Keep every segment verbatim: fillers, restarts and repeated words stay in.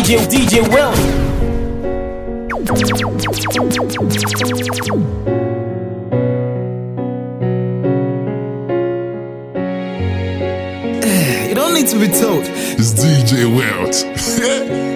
J, D J Will. You don't need to be told. It's D J Welt.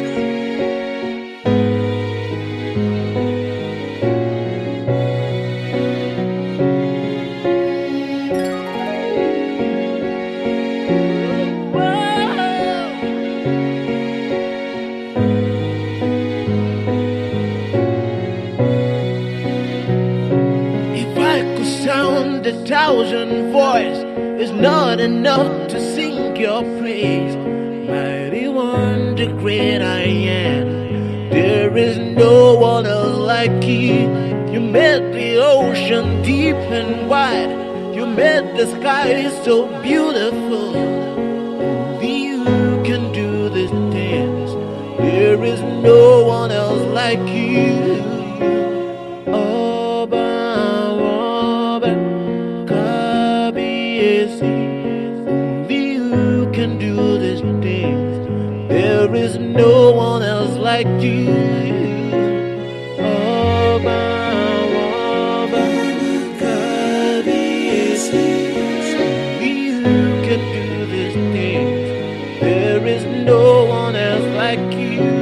A thousand voice is not enough to sing your praise. Mighty one, the great I am. There is no one else like you. You made the ocean deep and wide. You made the sky so beautiful. Only you can do this dance. There is no one else like you. There is no one else like you. Oba, Oba, Kabiyesi. Only you can do these things. There is no one else like you.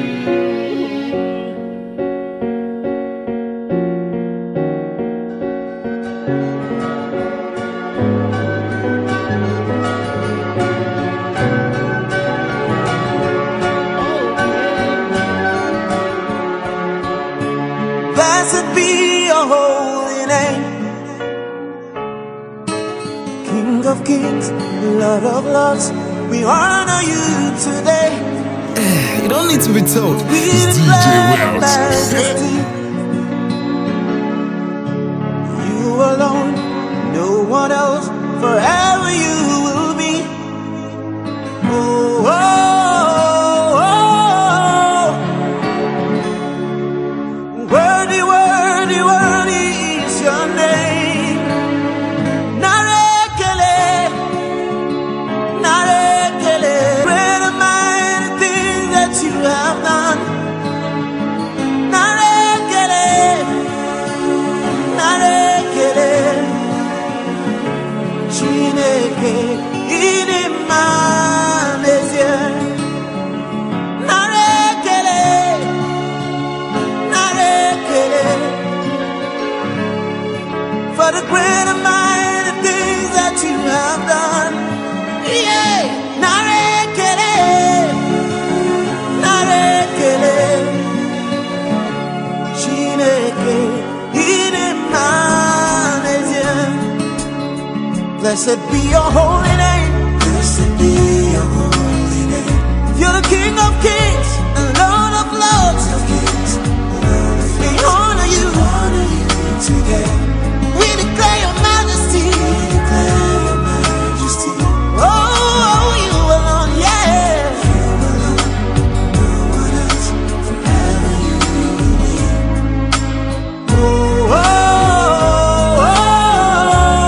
Blessed be your holy name, King of kings, Lord of lords. We honor you today. You don't need to be told. We It's D J declare Welt. majesty. You alone, no one else. Forever you will be. Oh, oh, oh. Worthy, worthy, worthy is your name. Narekele, narekele. Great and mighty things that you have done. Narekele, narekele. Chineke, inimanezie. Narekele, narekele. For the great and mighty things that you have done. Yeah, narekele, narekele. Chineke, inimanezie. Blessed be your holy name. Blessed be your holy name. You're the King of kings and Lord of lords. We honor you. Honor you today. We declare your majesty. We declare your majesty. Oh, oh, you alone, yeah. You alone, no one else. Forever you will be. Oh, oh, oh.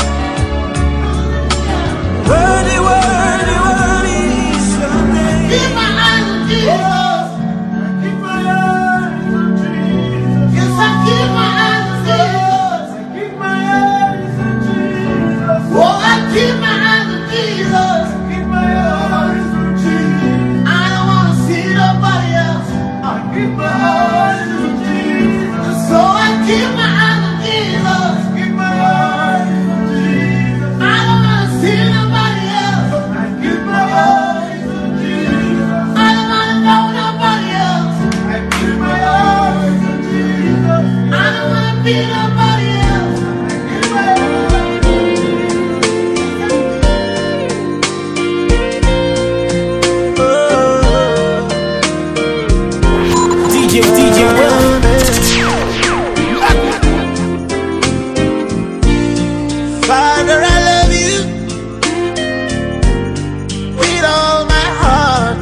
Worthy, worthy, worthy is your name. Keep my eyes on Jesus. Keep my eyes on Jesus. Yes, I keep my eyes on Jesus. Keep my eyes on Jesus. Oh, I keep my eyes on Jesus. Keep my eyes on Jesus. I don't want to see nobody else. I keep my eyes on Jesus. So I keep my eyes on Jesus. Keep my eyes on Jesus. I don't want to see nobody else. I keep my eyes on Jesus. I don't want to know nobody else. I keep my eyes on Jesus. I don't want to be nobody else. I keep my eyes on D J, D J Will. Father, I love you with all my heart.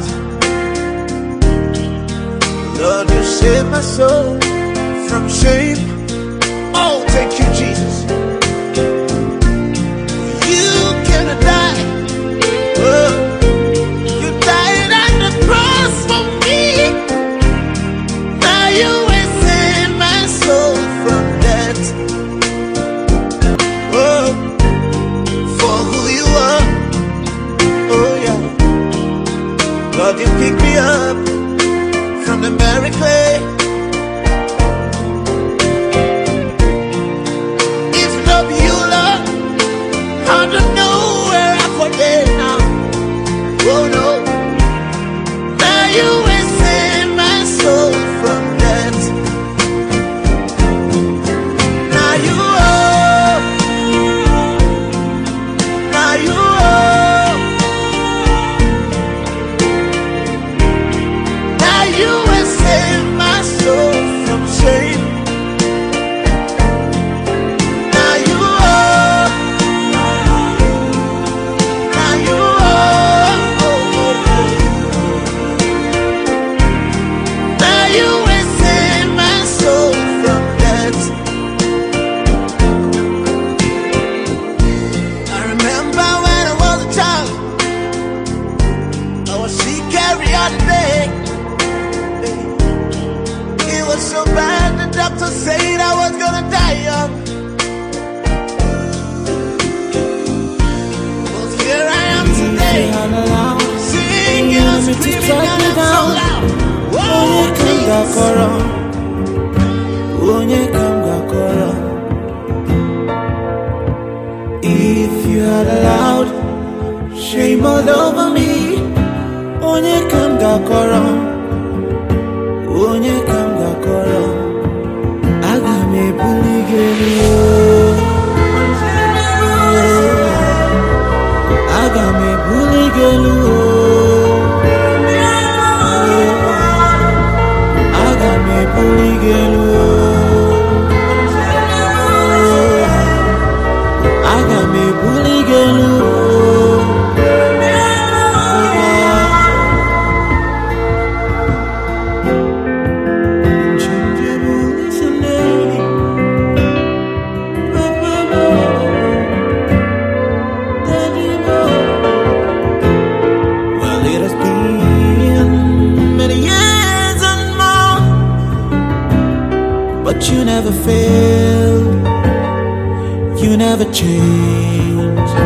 Lord, you saved my soul from shame. Oh, thank you, Jesus. You cannot die. Oh, you died on the cross for me. Lord, you pick me up from the merry clay. If not you, Lord, I don't know where I could be now. Oh no, now you will save my soul from death. Now you are, now you are, now you will save my soul from shame. Now you are, now you are, now you will save my soul from death. I remember when I was a child, I was sick every other day. It was so bad, the doctor said I was gonna die young. But here I am today, singing and screaming and I'm so loud. Whoa, Jesus. If you had allowed shame all over me, onye kam gakoro, onye kam gakoro, aga m ebuli gị elu, aga m ebuli gị elu, aga m ebuli gị elu, aga m ebuli gị elu. Well, it has been many years and more, but you never failed, you never changed.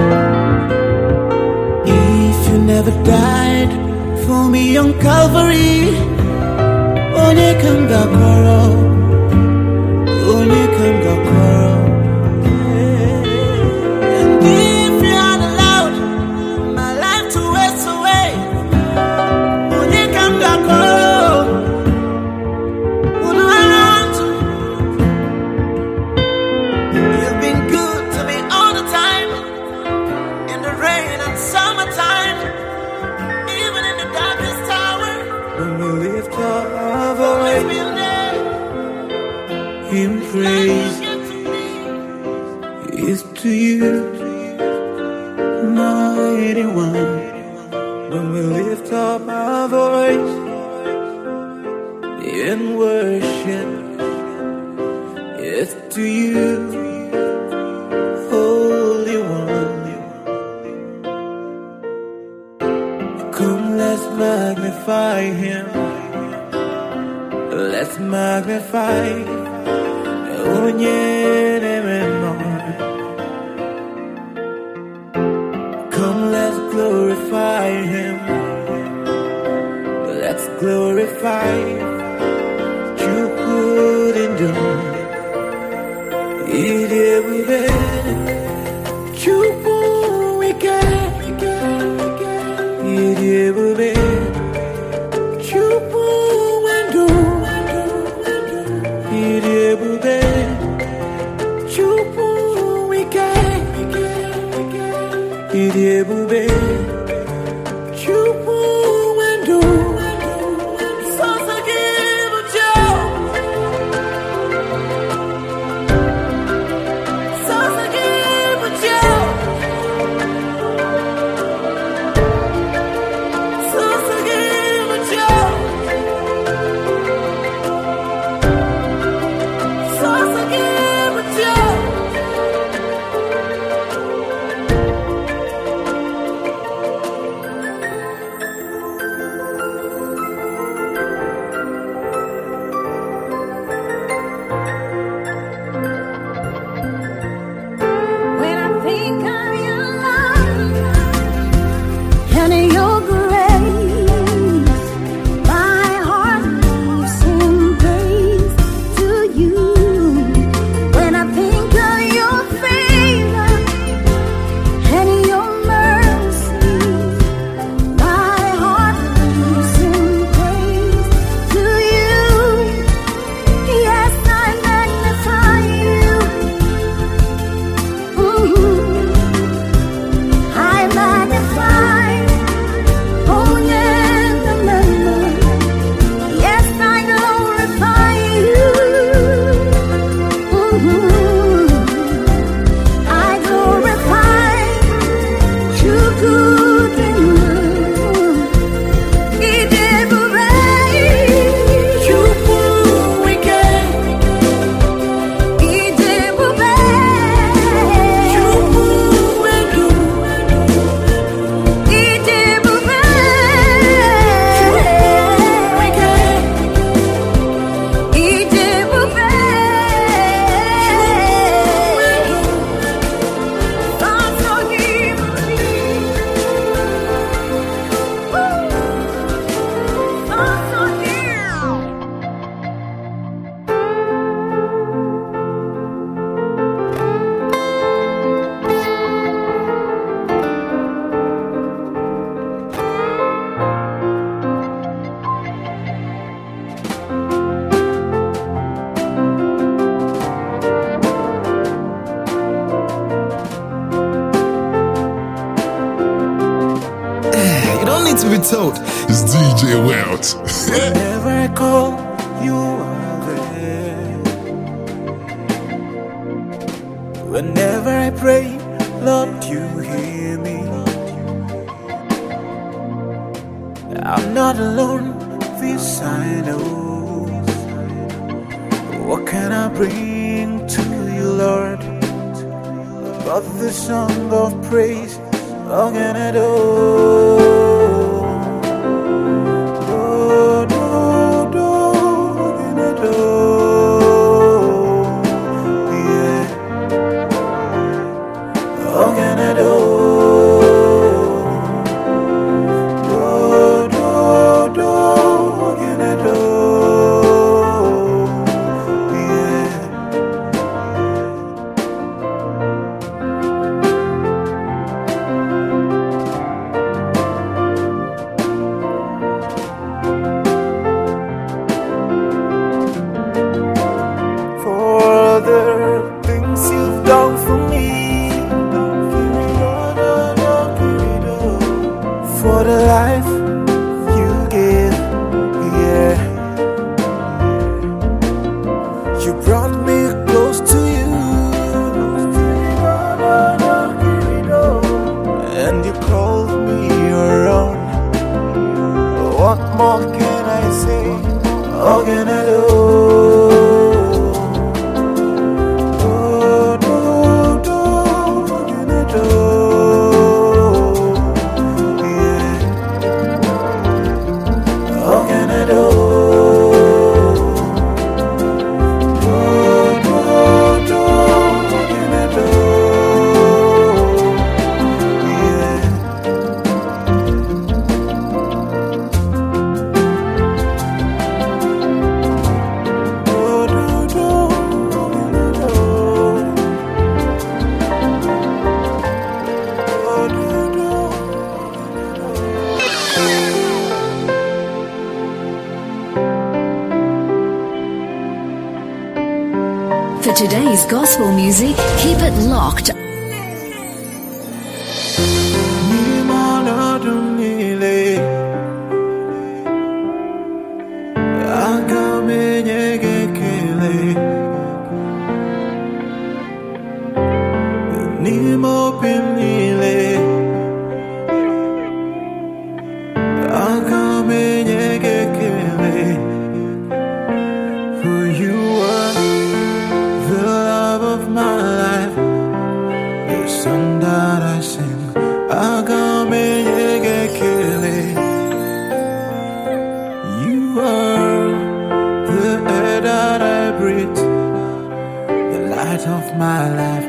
If you never died for me on Calvary, onye kam gakoro, onye kam gakoro. And if you had allowed my life to waste away, onye kam gakoro, would I run to? You've been good to me all the time, in the rain and summertime, even in the darkest hour. When we lift up our voice in praise, it's to you, mighty one. When we lift up our voice in worship, it's to you, Holy One. Come, let's magnify Him. Let's magnify Onye Nemeno. Come, let's glorify Him. Let's glorify you couldn't do. Idebube, Chupu wike, Idebube, Chupu wendo, Idebube, Chupu wike, Idebube, Chupu wendo. So forgive Joe. So forgive Joe. So forgive Joe. So forgive Joe. to be told, it's D J Welt. Whenever I call, you are there. Whenever I pray, Lord, you hear me. I'm not alone, this I know. What can I bring to you, Lord, but the song of praise? How can I do? Do, do, do, what can I do? Yeah. How can I do? Do, do, do, what can I do? For the life you give, yeah. You brought me close to you, and you called me your own. What more can I say? How can I do? Do, do, do, what can I do? For today's gospel music, keep it locked. For you are the love of my life, the song that I sing. You are the air that I breathe, the light of my life.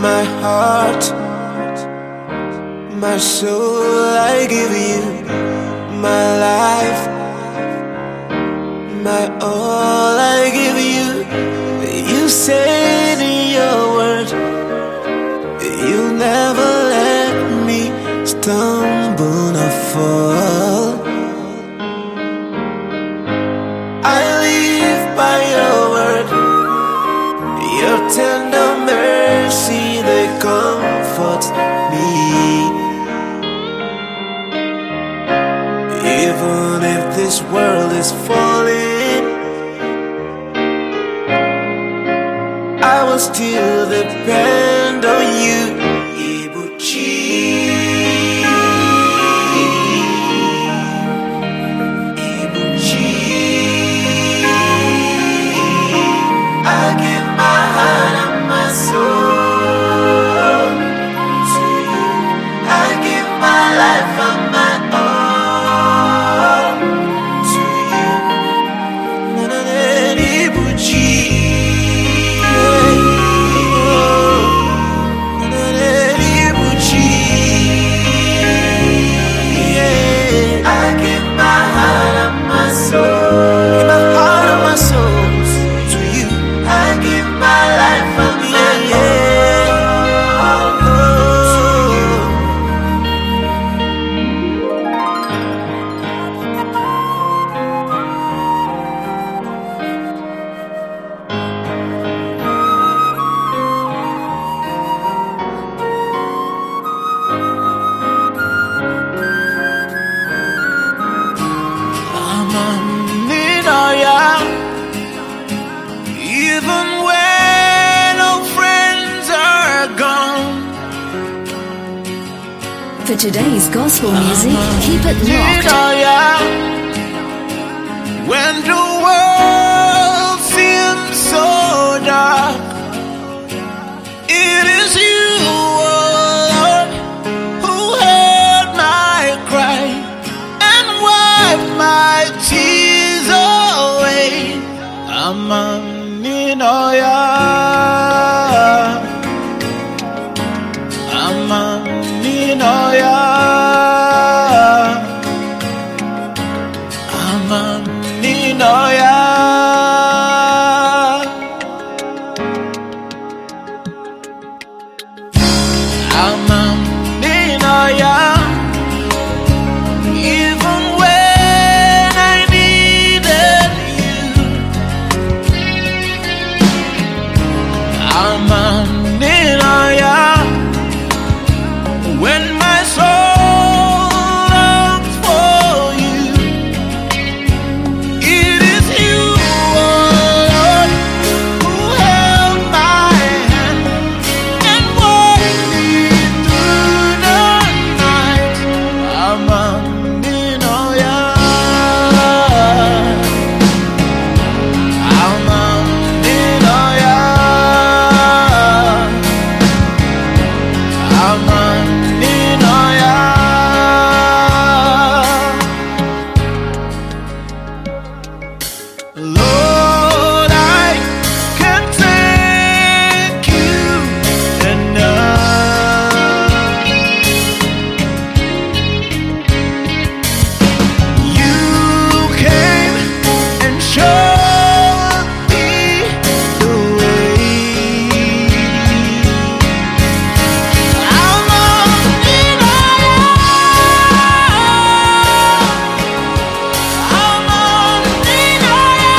my heart, my soul, I give you my life, my all, I give you. You said in your word, you'll never let me stumble or fall. I live by your word, your tender mercy, they comfort me. Even if this world is falling, I will still depend on you. Ibuchi, Ibuchi, I give my heart and my soul to you. I give my life and my all to you. Na na na, Ibuchi. Even when all friends are gone. For today's gospel music, keep it locked. When the world seems so dark, it is you, oh Lord, who heard my cry and wiped my tears away. Amaninoya, Amaninoya, Amaninoya. Amaninoya. Even when I needed you, Amaninoya. When my soul longs for you, it is you, oh Lord, who held my hand and walked me through the night. Amaninoya, Amaninoya, Amaninoya. Lord, I can't thank you enough. You came and showed me the way. Amaninoya, Amaninoya,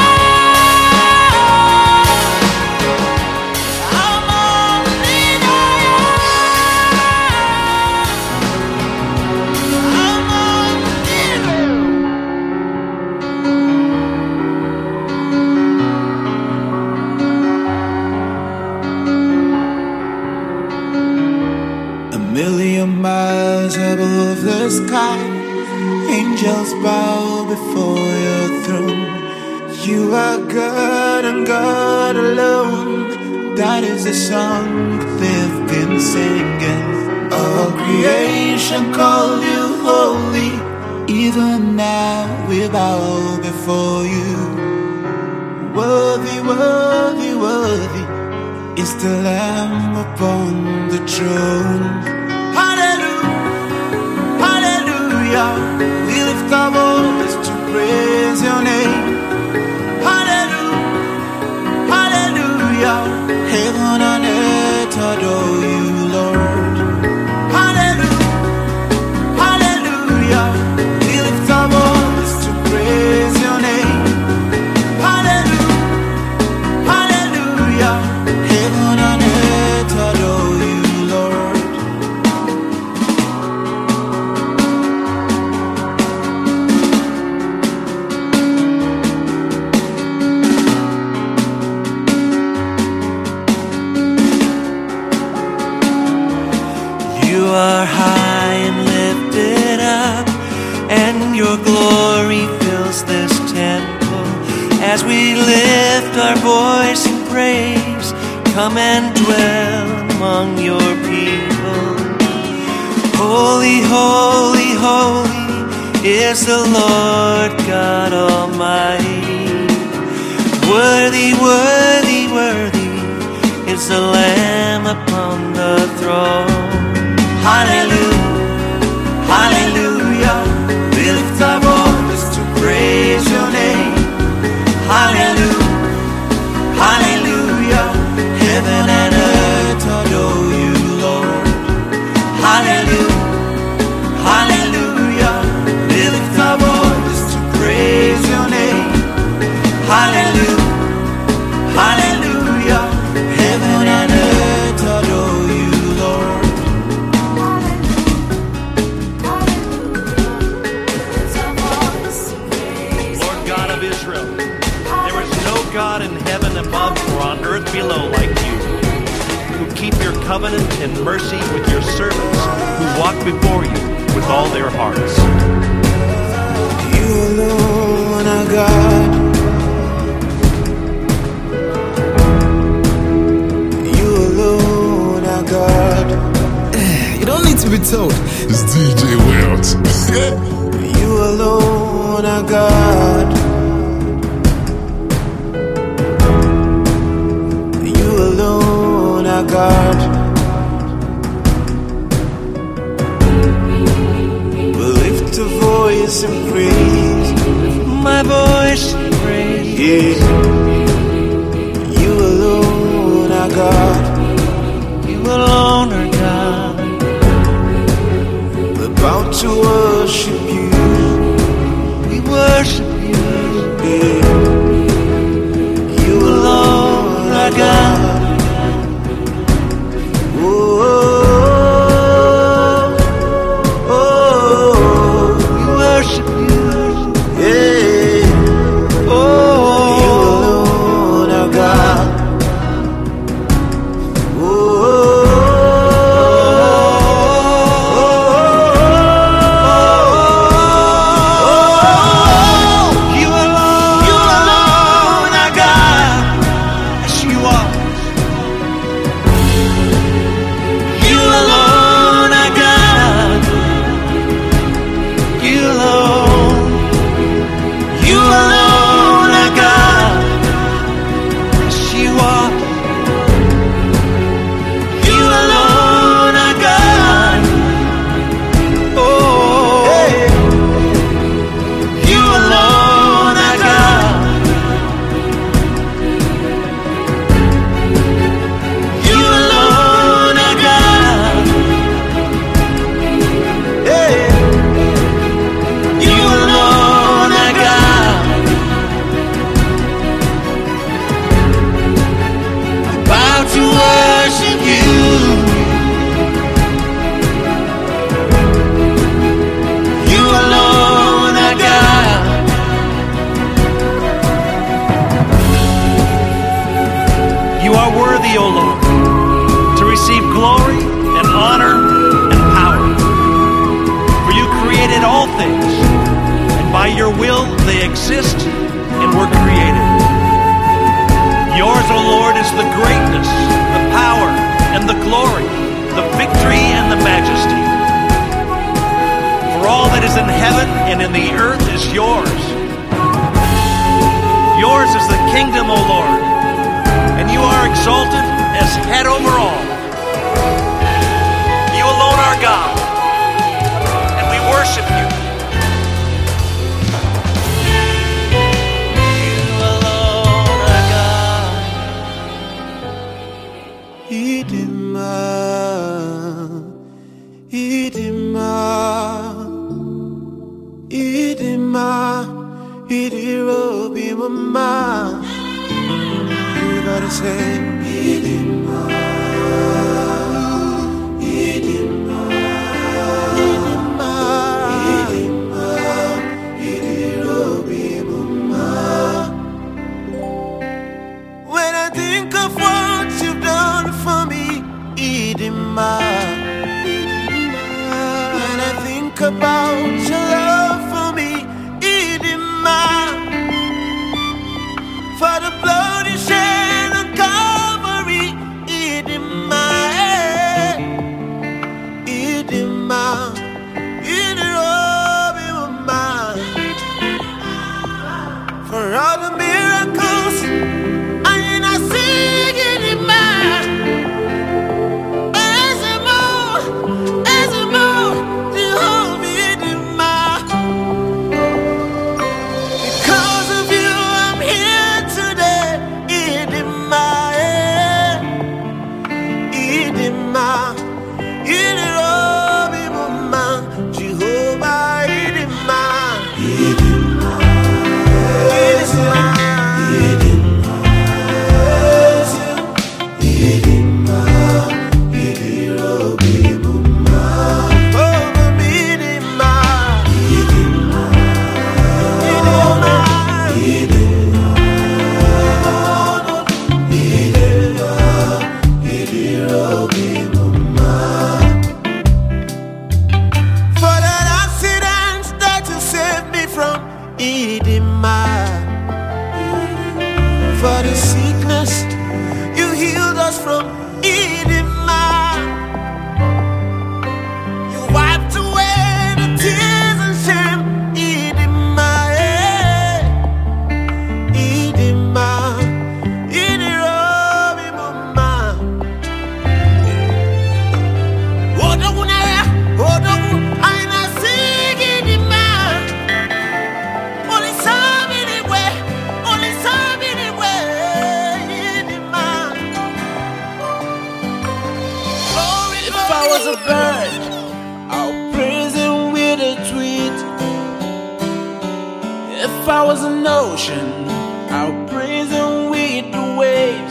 a million miles above the sky, angels bow before your throne. You are God and God alone. That is the song they've been singing. All creation call you holy. Even now we bow before you. Worthy, worthy, worthy. is the Lamb upon the throne. Hallelujah, hallelujah. We lift our voice to praise your name. Hallelujah, hallelujah. Heaven and earth adore you, Lord. Hallelujah, hallelujah. We lift our voice to praise your name. Hallelujah, hallelujah. Heaven and earth adore you, Lord. You are high and lifted up, and your glory fills this temple. As we lift our voice in praise, come and dwell among your people. Holy, holy, holy is the Lord God Almighty. Worthy, worthy, worthy is the Lamb upon the throne. Hallelujah, hallelujah. We lift our voice to praise your name. Hallelujah, hallelujah. Heaven and earth adore you, Lord. Hallelujah, hallelujah. We lift our voice to praise your name. Hallelujah, hallelujah. Heaven and earth adore you, Lord. Lord God of Israel, there is no God in heaven above or on earth below like you, who keep your covenant and mercy with your servants who walk before you with all their hearts. You alone are God. You alone are God. You don't need to be told. It's D J Welt. You alone are God. You alone are God. We'll lift a voice and praise. My voice and praise. Yeah. You alone are God. You alone are God. We're about to worship you. We worship you. Yeah. You alone are God. Oh, oh, oh, we worship you. Yeah. Oh, you alone are God. Oh, you alone, you alone are God. Yes, you are. You alone are God. You alone. You alone are God. Yes, you are. You alone are God. Oh, you alone are God. You alone are God. Hey. You alone are God. About to worship you. You alone are God. You are worthy, O Lord, to receive glory and honor and power. For you created all things, and by your will they exist and were created. Yours, O Lord, is the greatness, the power, and the glory, the victory and the majesty. For all that is in heaven and in the earth is yours. Yours is the kingdom, O Lord, and you are exalted as head over all. You alone are God, and we worship you. You alone are God. Idima, Idima, Idima, Idirobi mama. Everybody say Idima, Idima, Idima, Idima, Idirobi mama. When I think of what you've done for me, Idima. When I think about your love for me, Idima. For the blood you shed on Calvary, Idima, Idima, Idima, for all the miracles I sing Idima. Because of you, I'm here today. Idima, Idima, Idirobi mama, Jehovah Idima, Idima, Idima, Idima, Idirobi mama, oh Idima, Idima, for that accident that you saved me from, Idima. For the sickness you healed us from, Idima. You wiped away the tears and shame, Idima, Idima, Idirobi mama. Odoguna, Odogu, aina sing Idima. Only somebody way, only somebody way, Idima. Glory, if I was a bird, I'll praise him with a tweet. If I was an ocean, I'll praise him with the waves.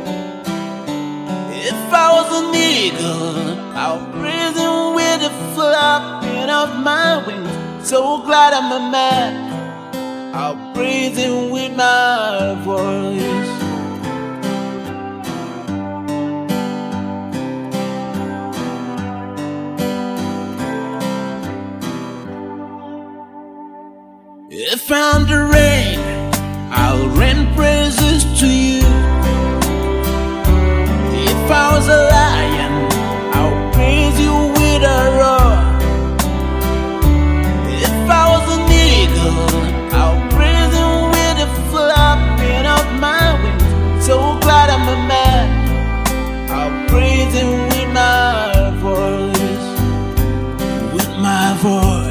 If I was an eagle, I'll praise him with the flapping of my wings. So glad I'm a man, I'll praise him with my voice. If I'm the rain, I'll rain praises to you. If I was a lion, I'll praise you with a roar. If I was an eagle, I'll praise you with the flapping of my wings. So glad I'm a man, I'll praise him with my voice, with my voice.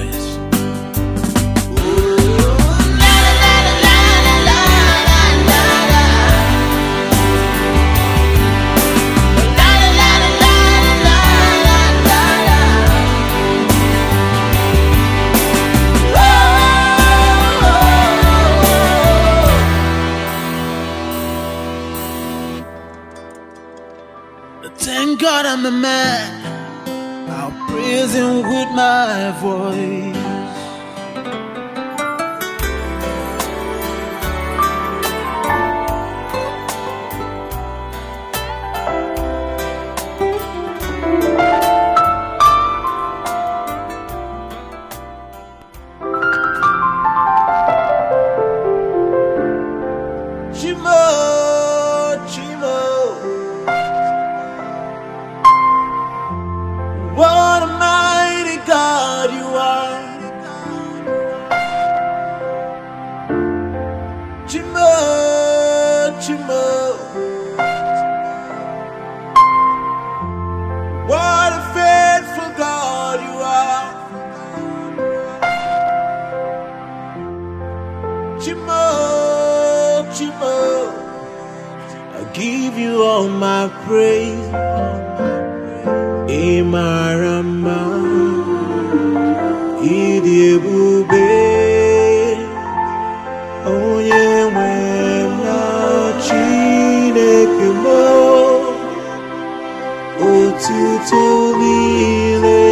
Thank God I'm a man, I'll praise him with my voice. Chimo, Chimo, what a mighty God you are. give you all my praise. Imarama, Idi Ebube, Onye nwe na Chineke mo, otuto niile,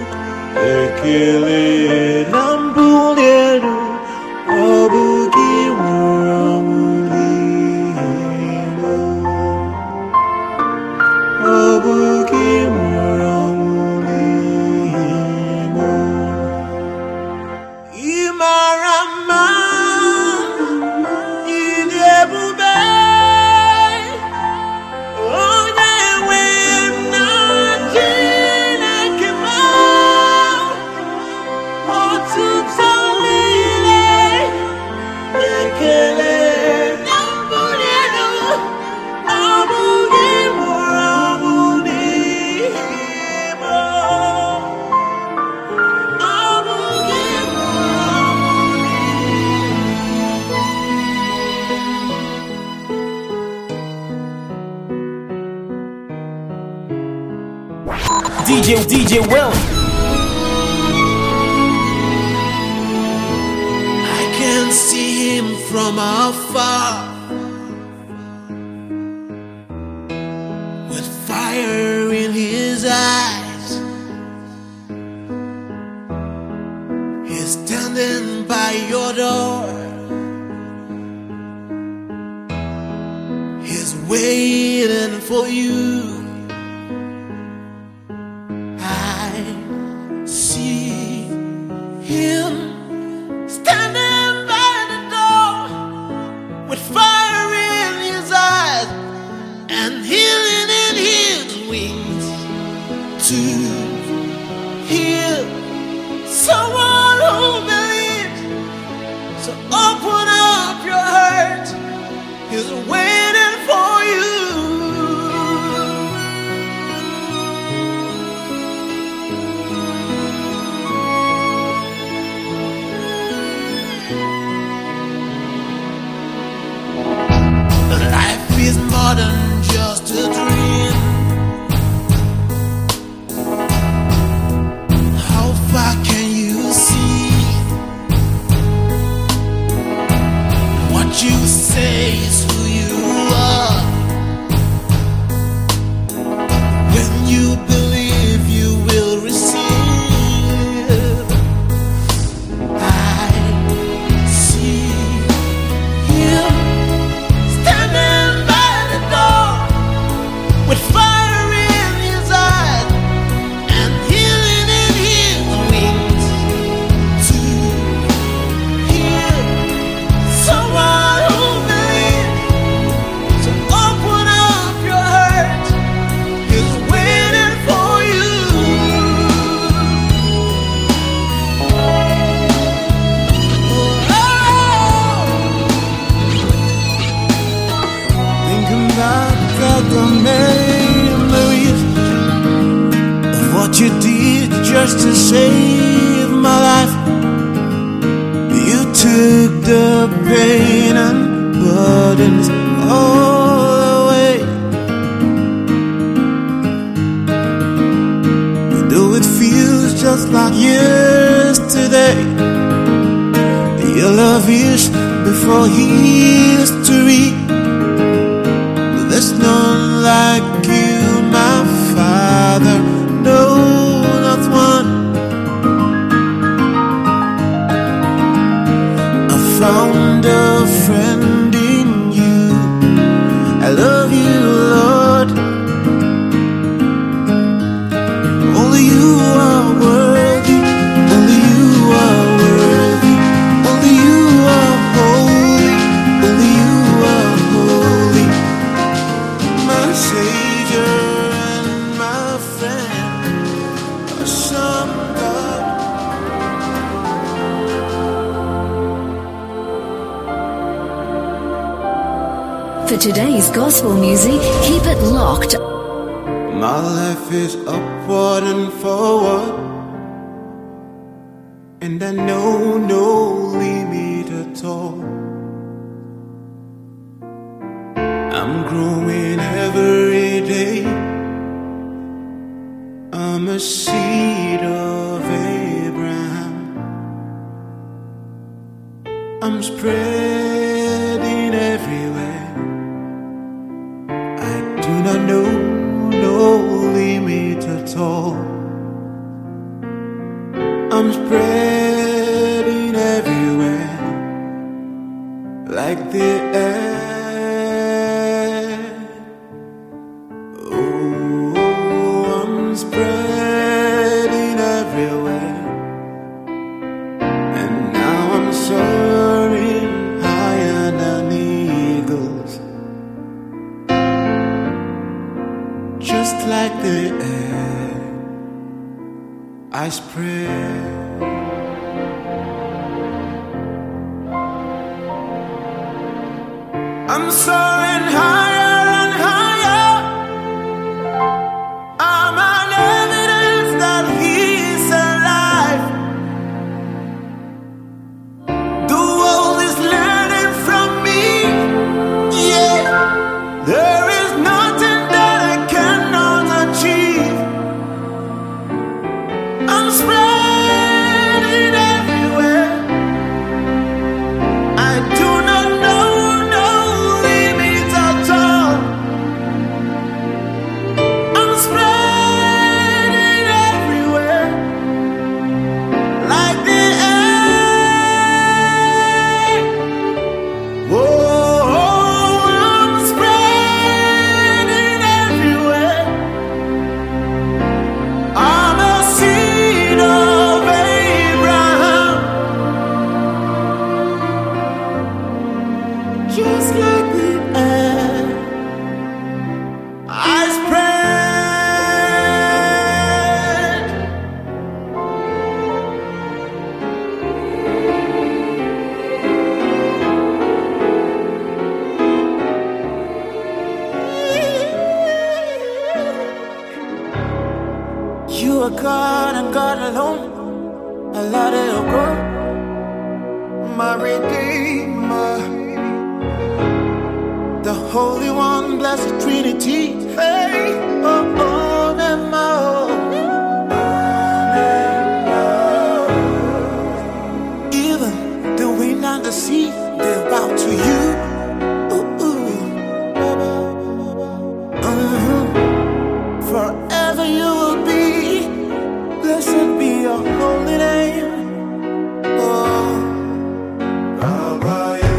ekele na mbuli elu, ọ bụ gị nwụrụ ọnwụ n'ime, ọ bụ gị nwụrụ ọnwụ n'ime. Ị mara mma, ịdị ebube, onye nwe m na Chineke m, otuto niile, ekele na mbuli elu, ọ bụ gị nwụrụ ọnwụ n'ime, ọ bụ gị nwụrụ D J, D J Will. I can see him from afar, with fire in his eyes. He's standing by your door. He's waiting for you. I see him standing by the door, with fire in his eyes and healing in his wings, to heal someone who believes. So open up your heart, he's waiting for you. Life is more than just a dream. How far can you see? What you say is who you are. When you believe, you will receive. I see him standing by the door, with fire in his eyes and healing in his wings, to heal someone who believes. So open up your heart, he's waiting for you. Thinking back at the memories of what you did just to save my life. You took the pain and burdens all away. Though it feels just like yesterday, your love is before history. There's none like you, my Father, no, not one. I found a friend in you. I love you, Lord. Only you are worthy. Only you are worthy. Only you are holy. Only you are holy. My Savior and my friend, awesome God. For today's gospel music, keep it locked. My life is upward and forward, and I know no limit at all. I'm growing seed of Abraham. I'm spreading everywhere. I do not know no limit at all. I'm spreading everywhere like the air. Oh, I'm spreading everywhere, and now I'm soaring higher than eagles, just like the air. I spread. I'm soaring higher and higher. I'm an evidence that He's alive. The world is learning from me. Yeah, there is nothing that I cannot achieve. I'm spreading everywhere. I do not know no limits at all. I'm spreading everywhere like the air. Whoa, I'm spreading everywhere. I'm a seed of Abraham, just like the air. I spread. You are God and God alone. I let it go. My Redeemer, the Holy One, Blessed Trinity. Hey, oh, oh, them all. Even the wind and the sea, they bow to you. Ooh, ooh. Mhm. Forever you will be. Blessed be your holy name. Oh, Baba,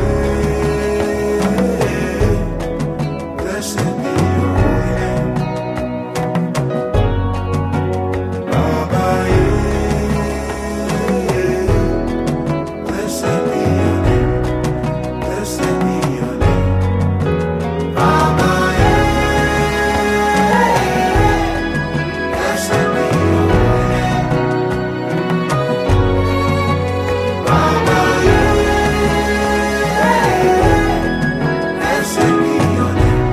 yeah. Blessed be your holy name. Baba, yeah. Blessed be your name. Blessed be your name. Baba, yeah. Blessed be your holy name. Baba, yeah. Blessed be your name.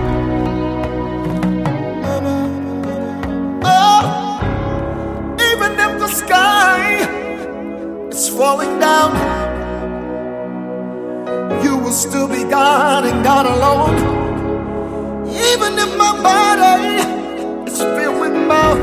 Oh, even if the sky is falling down, you will still be God and God alone. Even if my body is filled with mouth,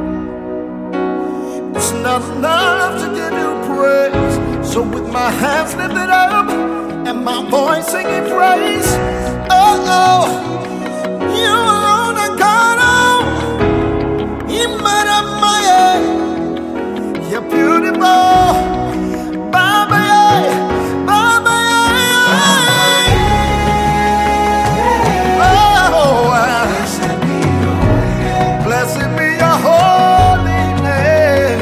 it's not enough to give you praise. So with my hands lifted up and my voice singing praise, oh, oh, you alone are God. Oh, you made up my head. You're beautiful. Baba, yeah. Baba, yeah. Oh, blessed be your holy name. Blessed be your holy name.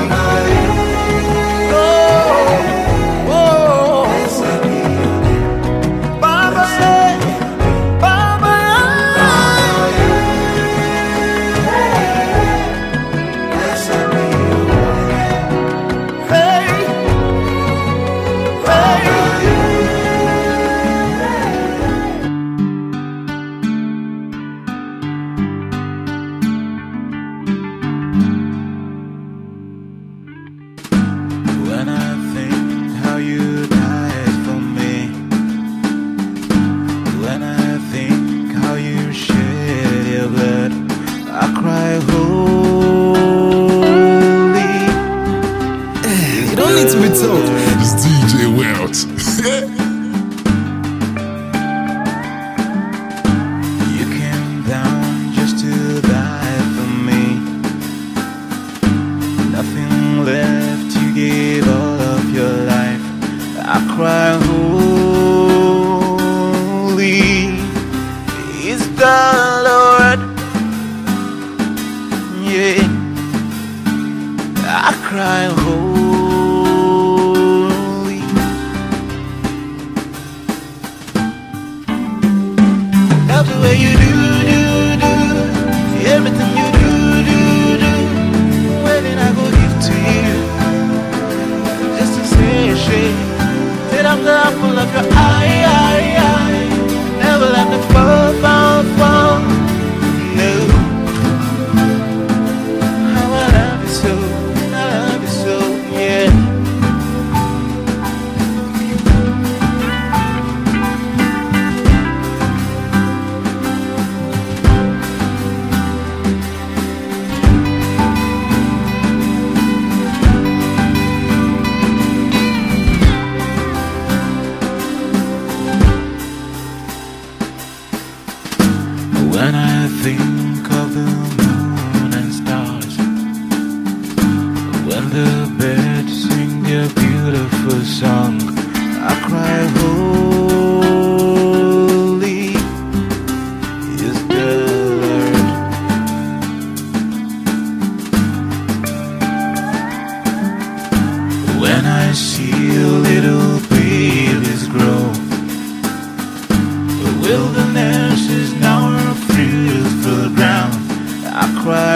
Oh, oh. Blessed be your name. Baba, yeah. Baba, yeah. told, it's D J Welt. You came down just to die for me. Nothing left, you gave all of your life. I cry, holy is the Lord. Yeah, I cry, holy. Love the way you do, do, do. Everything you do, do, do. Where did I go give to you? Just to say a shade. That I'm the apple of your eye, eye, eye. Never let me fall, fall, fall. No. How I love you so, I love you so, yeah. When I think of the moon and stars, when the birds sing their beautiful song, I cry, holy is the Lord. When I see little babies grow, the wilderness is now a fruitful ground. I cry,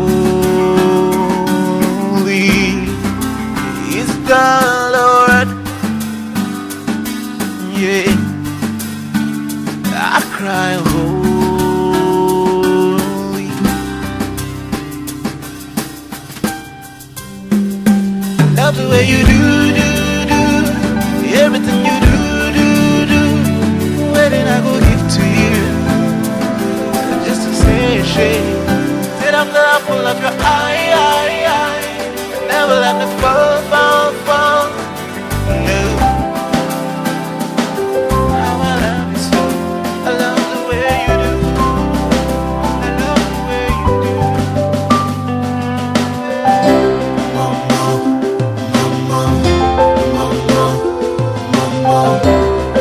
holy is the Lord. Yeah, I cry, holy. Love the way you do, do, do. Everything you do, do, do. Where did I go give to you? Just to say a shade. Said I'm the apple of your eye, eye, eye. Never let me fall, fall, fall. No. How I love you so. I love the way you do. I love the way you do. Mama, mama, mama, mama.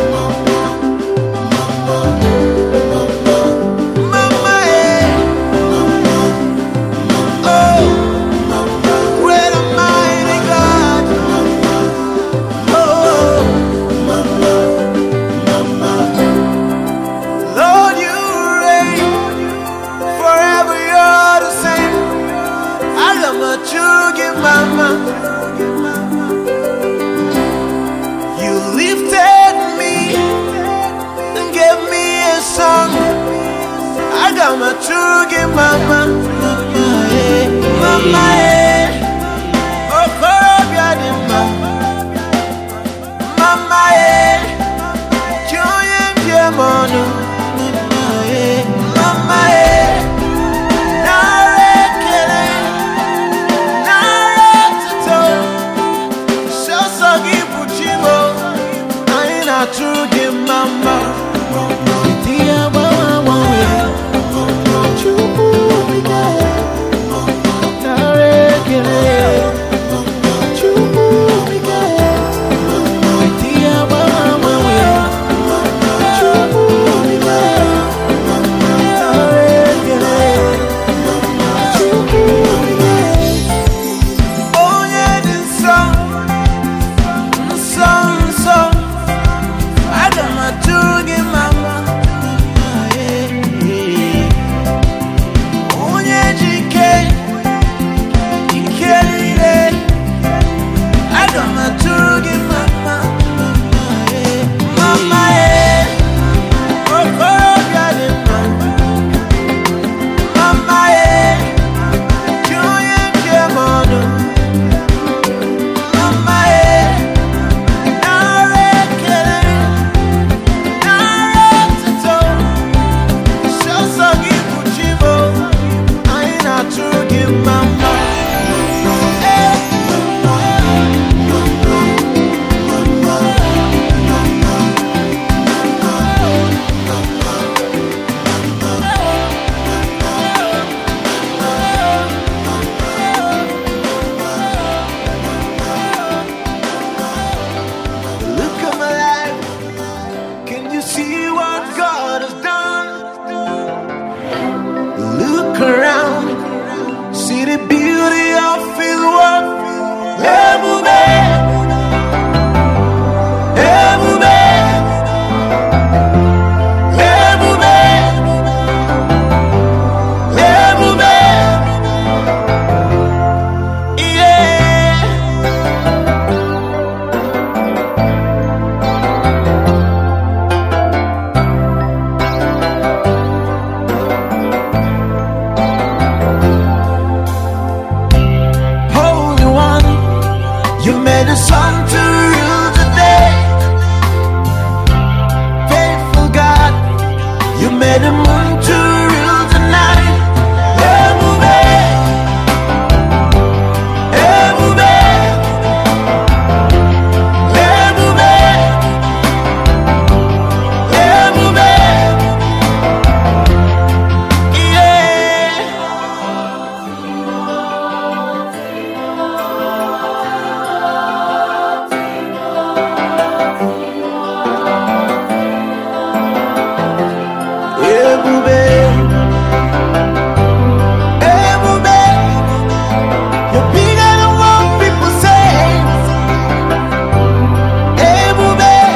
You lifted me and gave me a song. I got my true mama, mama, eh, mama, eh. Oh, Korobia de mama, mama, eh. Joyen Diamono, mama, eh, mama, eh. True give mama, dear mama, chupu bika, tarekele, chupu bika, dear mama, chupu bika, tarekele, chupu bika. Oh yeah, this song, song, song. I got my tugi mama, unye jike, ikelile. I got my tugi mama, mama eh, Korobia de mama, mama eh, Joyen Diamono, mama eh, narekele. Mama, eh, mama, around, see the beauty of His work. Every day, every day, every day, every day, yeah. Holy One, you made the sun to rule the day. Faithful God, you made the moon to rule the night. Every day, every day, every day, every day, yeah. Every day, every day, you're bigger than what people say. Every day,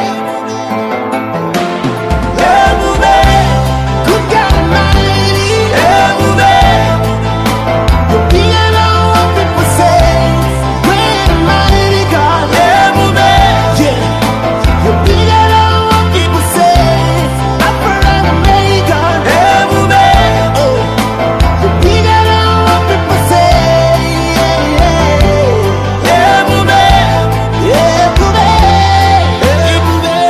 every day, good God Almighty. Every day, you're bigger than what people say. Great and mighty God. Every day, yeah, you're bigger than what people say. Alpha and Omega. Every day, oh, you're bigger than what people say. Yeah, yeah. Every day, every day, every day,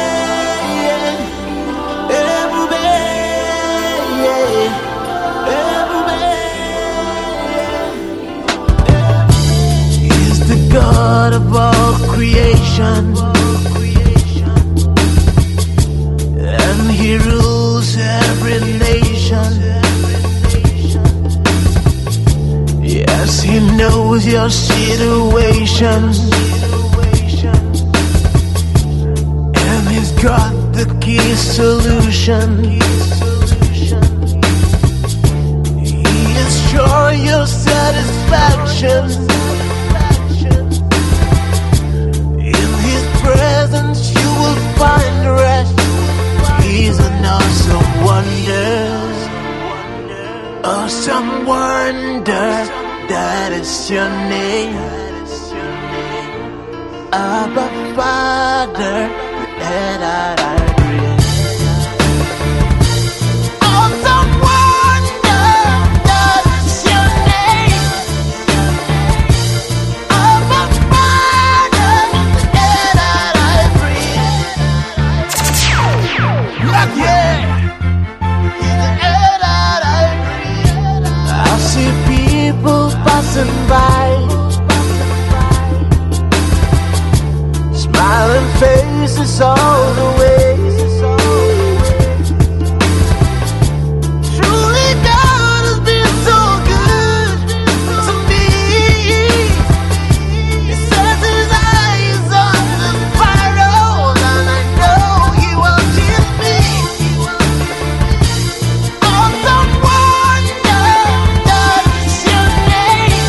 yeah. Every day, yeah. Every day, He's the God of all creation, and He rules every nation. Yes, He knows your situation, and He's got the key solution. He is sure your satisfaction. In His presence you will find rest. He's an awesome wonder, awesome wonder. That is your name, Abba Father, the head that I breathe. Awesome wonder, that is your name, Abba Father, the air that I breathe. Look, yeah, He's the air that I breathe. I see people passing by, smiling faces all the way. Truly God has been so good to me. He sets His eyes on the sparrows, and I know He watches me. Awesome wonder, that is your name.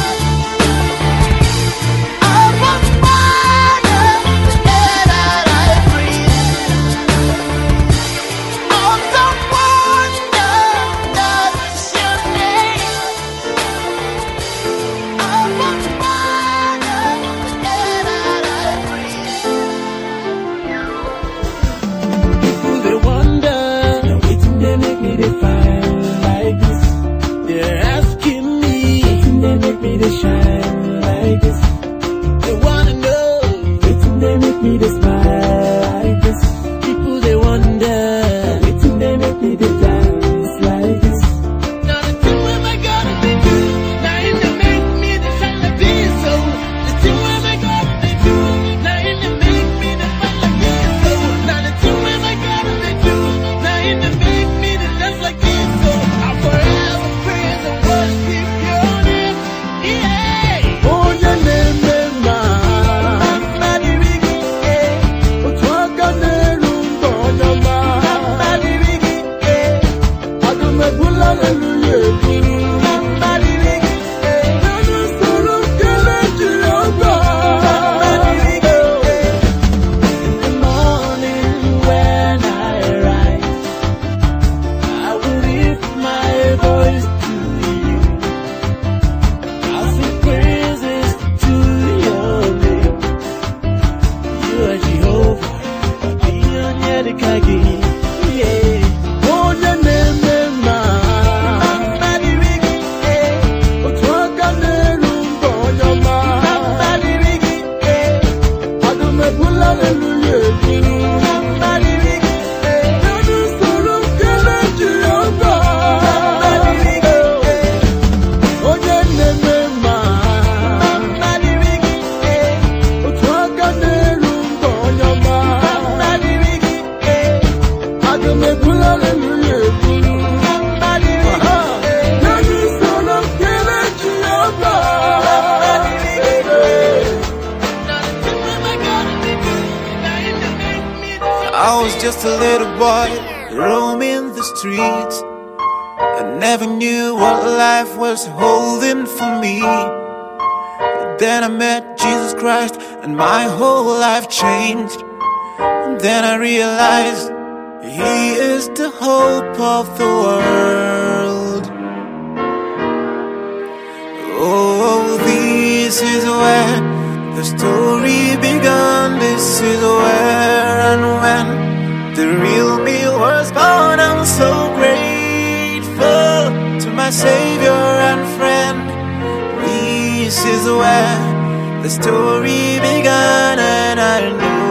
Abba Father, the air that I breathe. just a little boy roaming the streets. I never knew what life was holding for me. But then I met Jesus Christ and my whole life changed. And then I realized He is the hope of the world. Oh, this is where the story began. This is where and when the real me was born. I'm so grateful to my Savior and friend. This is where the story began, and I knew.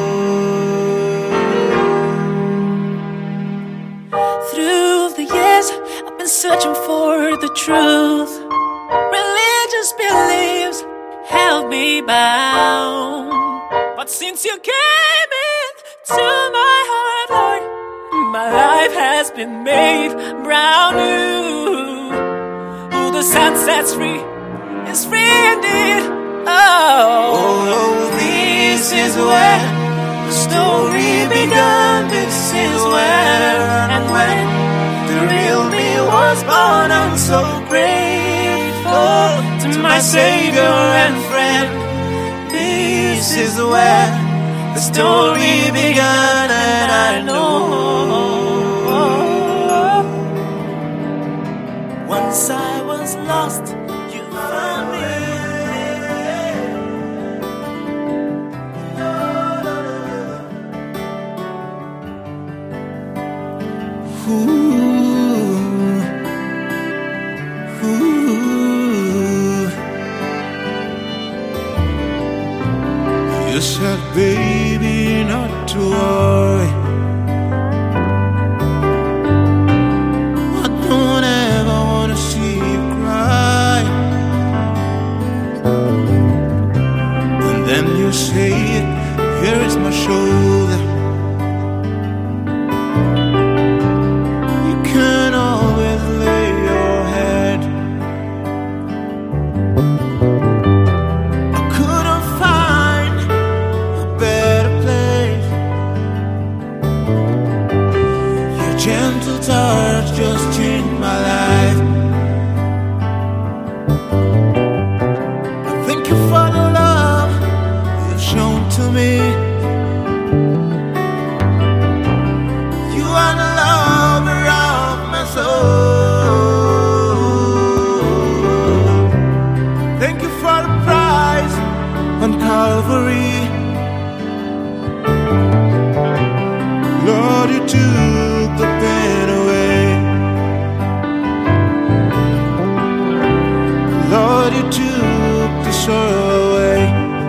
Through the years, I've been searching for the truth. Religious beliefs held me bound, but since you came in to my heart, Lord, my life has been made brand new. Who the sun sets free is free indeed. Oh, oh, this is where the story began. This is where and when the real me was born. I'm so grateful to my Savior and friend. This is where the story began, and I know. Once I was lost, you found me. Ooh, ooh. You said, baby, not to worry. I don't ever wanna see you cry. And then you say, here is my shoulder. You can always lay your head. I couldn't find a better place. Your gentle touch just changed my life. Thank you for the love you've shown to me. You are the lover of my soul. Thank you for the price on Calvary. Lord, you took the pain away. Lord, you took the sorrow away.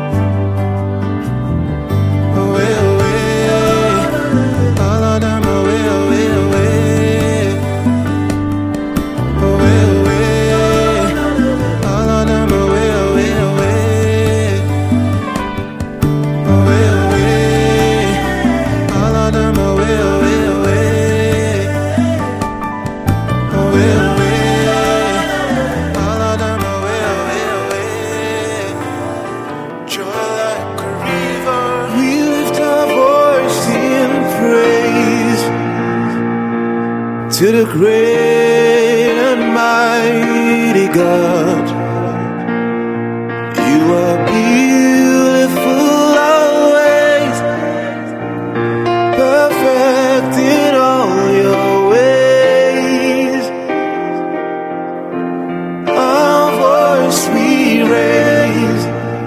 Away, away. All of them away, away, away. Away, away. All of them away, away, away. Away, away. All of them away, away, away. Away, away. All of them away, away, away. Joy like a river. We lift our voice in praise to the great and mighty God. You are beautiful always, perfect in all your ways. Our voice we raise,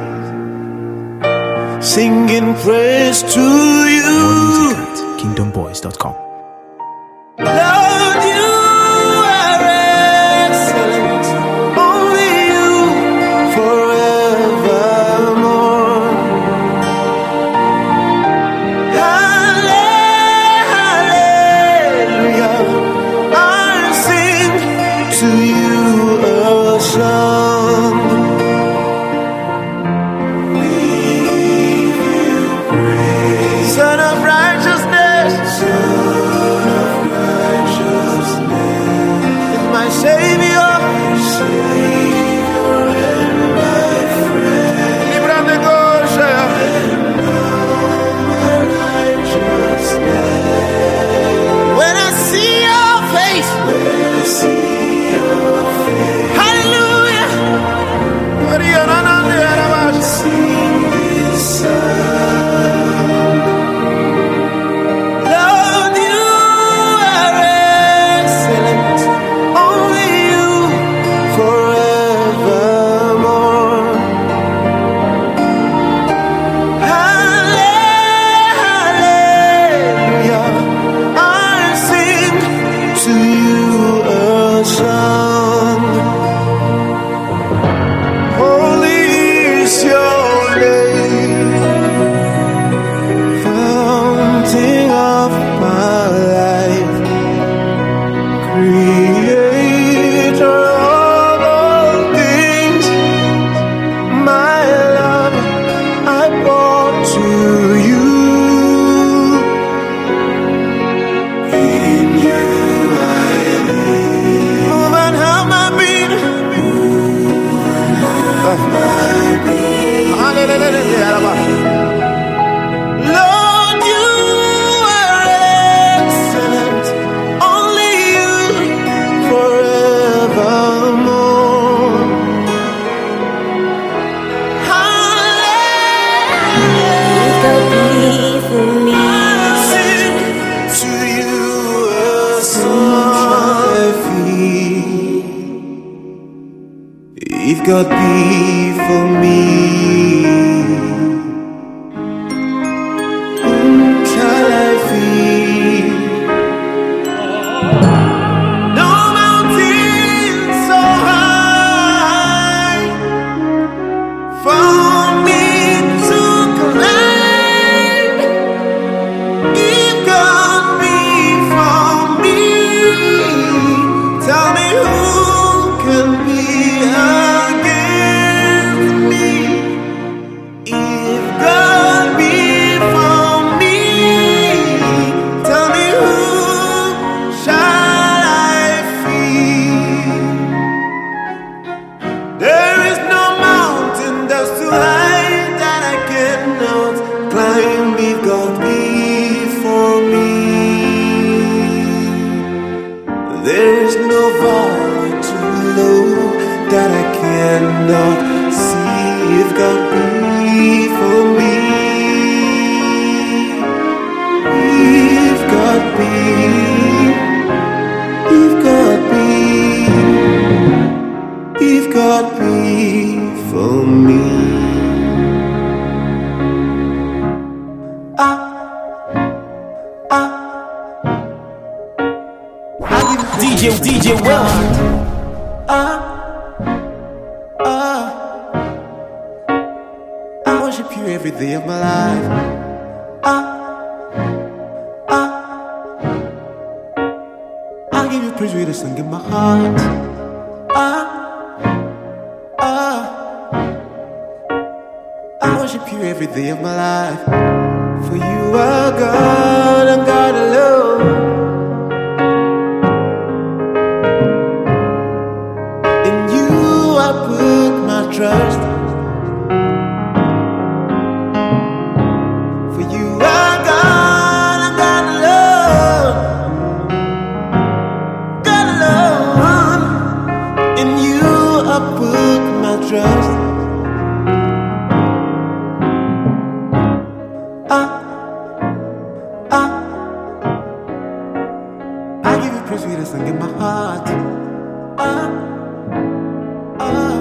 singing praise to you. kingdom boys dot com. Lord, you are excellent. Only you forevermore. Hallelujah. I sing to you a song. We give you praise. Son of righteousness. Son of righteousness. Is my Savior. Savior and my friend. Libra me Gosha. And all my righteousness. If God be for me, whom shall I fear? No mountain so high for me to climb. If God be for me, tell me who can be against me. If God be for me, tell me who shall I fear? There is no mountain that's too high that I cannot climb. If God be for me, there is no valley too low that I cannot see. If God be for me, if God be, if God be, if God be for me. Ah, ah, D J D J Will. ah, ah. I worship you every day of my life. Ah, ah. I give you praise with a song in my heart. Ah, ah. I worship you every day of my life. For you are God and God alone. In you I put my trust. For you are God and God alone. God alone. In you I put my trust. Ah, ah. I give you praise with a song in my heart. Ah, ah.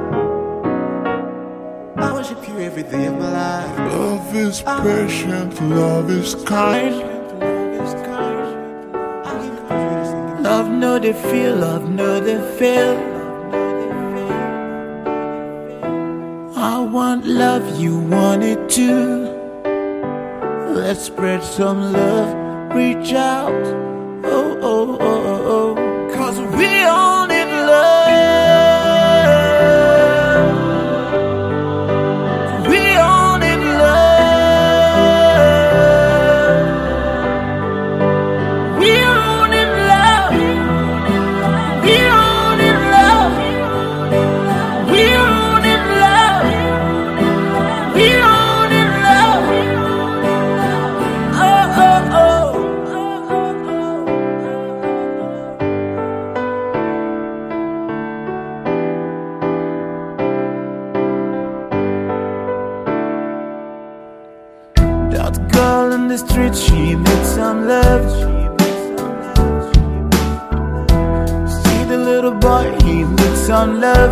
I worship you every day of my life. Love is patient, love is kind. Love no they feel, love no they feel. I want love, you want it too. Let's spread some love, reach out. Oh, oh, oh, oh, oh. Cause we all need love. We all need love. We all need love. We all need love. We all need love. We all need love. Oh, oh, oh. That girl in the street, she needs some love. See the little boy, he needs some love.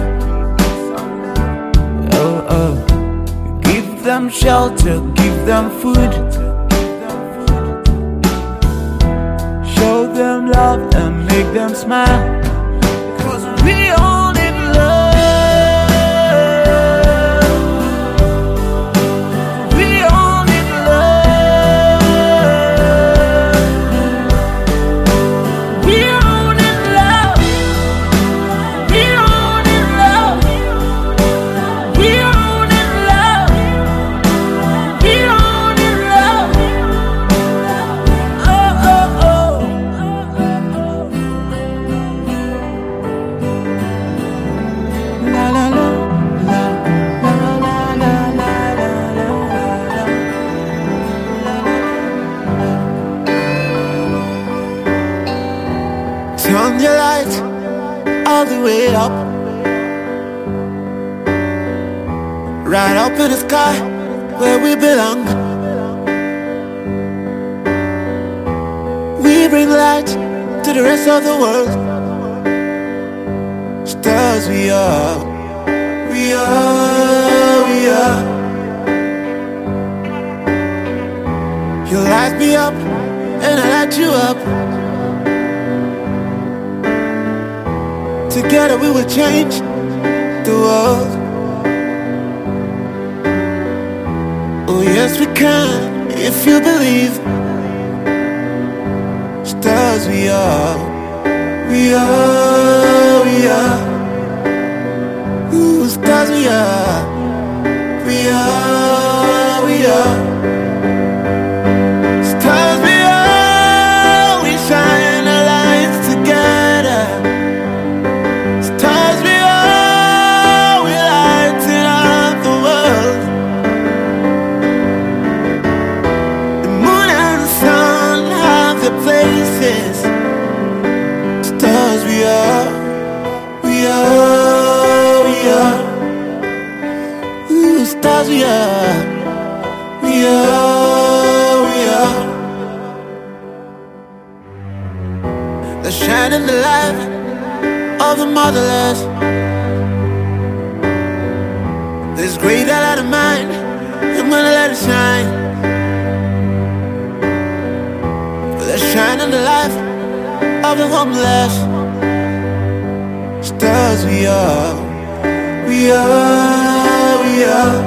Oh, oh. Give them shelter, give them food. Show them love and make them smile. Cause we all need love. We all need love. We all need love. We all need love. We all need love. We all need love. Oh, oh, oh. La la la, la la la la la la la la. Turn your light all the way up, right up in the sky where we belong. We bring light to the rest of the world. Stars we are, We are, we are. You light me up and I light you up. Together we will change the world. Oh yes we can, if you believe. Stars we are, we are, we are. Ooh, stars we are, we are, we are. Stars we are, we shine our lights together. Stars we are, we lighting up the world. The moon and the sun have their places. Stars we are, we are, we are. Ooh, stars we are, we are, we are. The shining the light of the motherless. This great light of mine, I'm gonna let it shine. The shining the light of the homeless. Stars we are, we are, we are.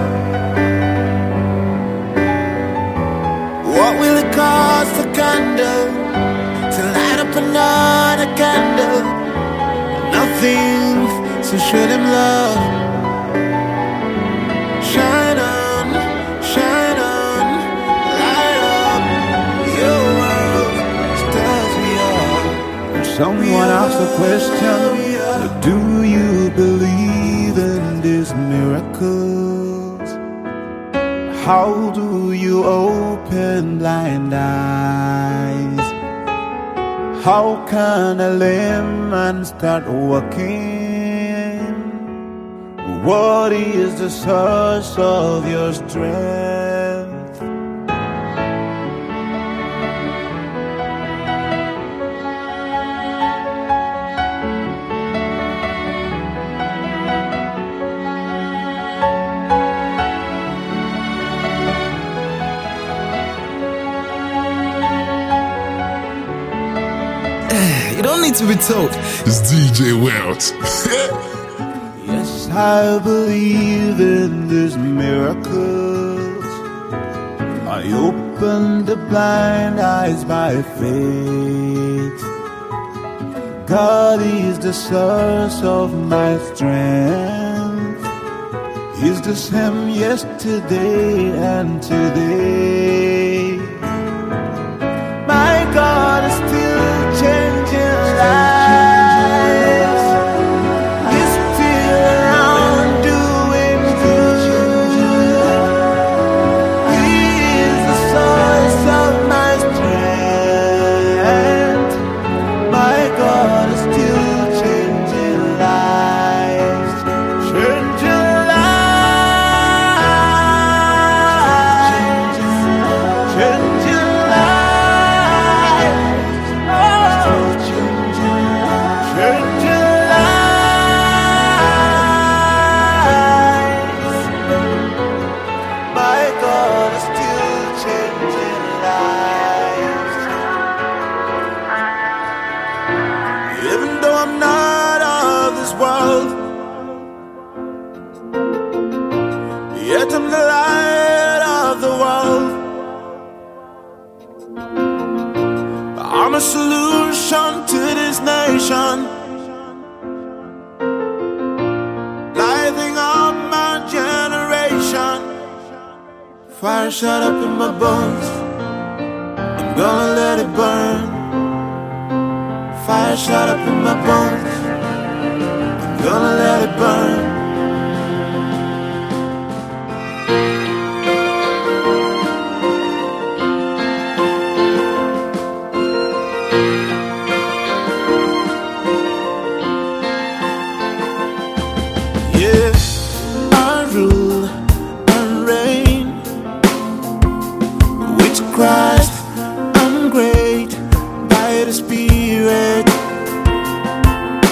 What will it cost a candle to light up another candle? Nothing, so show them love. Shine on, shine on, light up your world. Stars we are. Someone asked the question, do you believe in these miracles? How do you open blind eyes? How can a layman start walking? What is the source of your strength? You don't need to be told. It's D J Welt. Yes, I believe in these miracles. I open the blind eyes by faith. God is the source of my strength. He's the same yesterday and today. My God is still changing lives. He's still around doing good. He is the source of my strength. My God is still changing lives. Changing lives. Changing lives. Yet I'm the light of the world. I'm a solution to this nation, lighting up my generation. Fire shot up in my bones, I'm gonna let it burn. Fire shot up in my bones, I'm gonna let it burn. Christ, I'm great by the Spirit.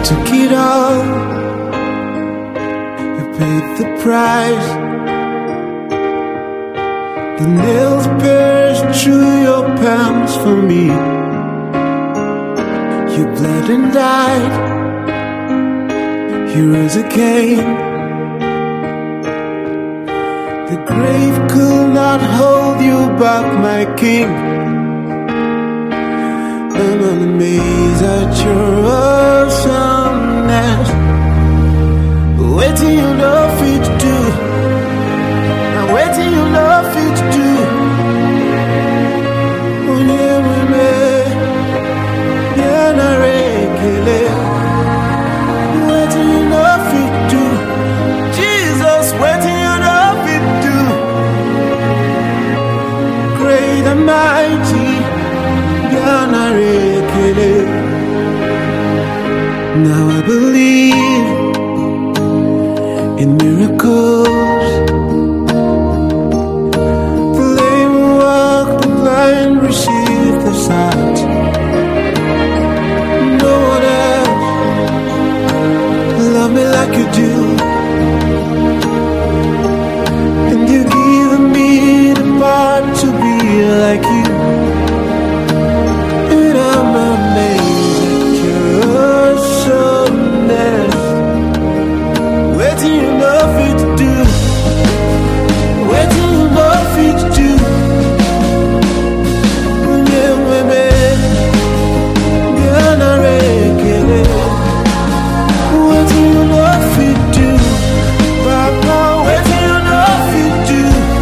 took it all. You paid the price. The nails pierced through your palms for me. You bled and died. You rose again. The grave could not hold you back, my king. And I'm amazed at your awesomeness. Wait till you know fit to do. Now wait till you know fit to do. Oh yeah, we may. Yeah, na rekele. Wait till you know fit to do. Jesus, wait till you know fit to do. Great and mighty. Yeah, na rekele. Now I believe in miracles. The lame walk, the blind receive the sight. No one else love me like you do. And you give me the part to be like you. And I'm amazed at your awesomeness. Wait till you know fit to do. Wait till you know fit to do. Yeah, women. Yeah, na rekele. Wait till you know fit to do. Papa, wait till you know fit to do.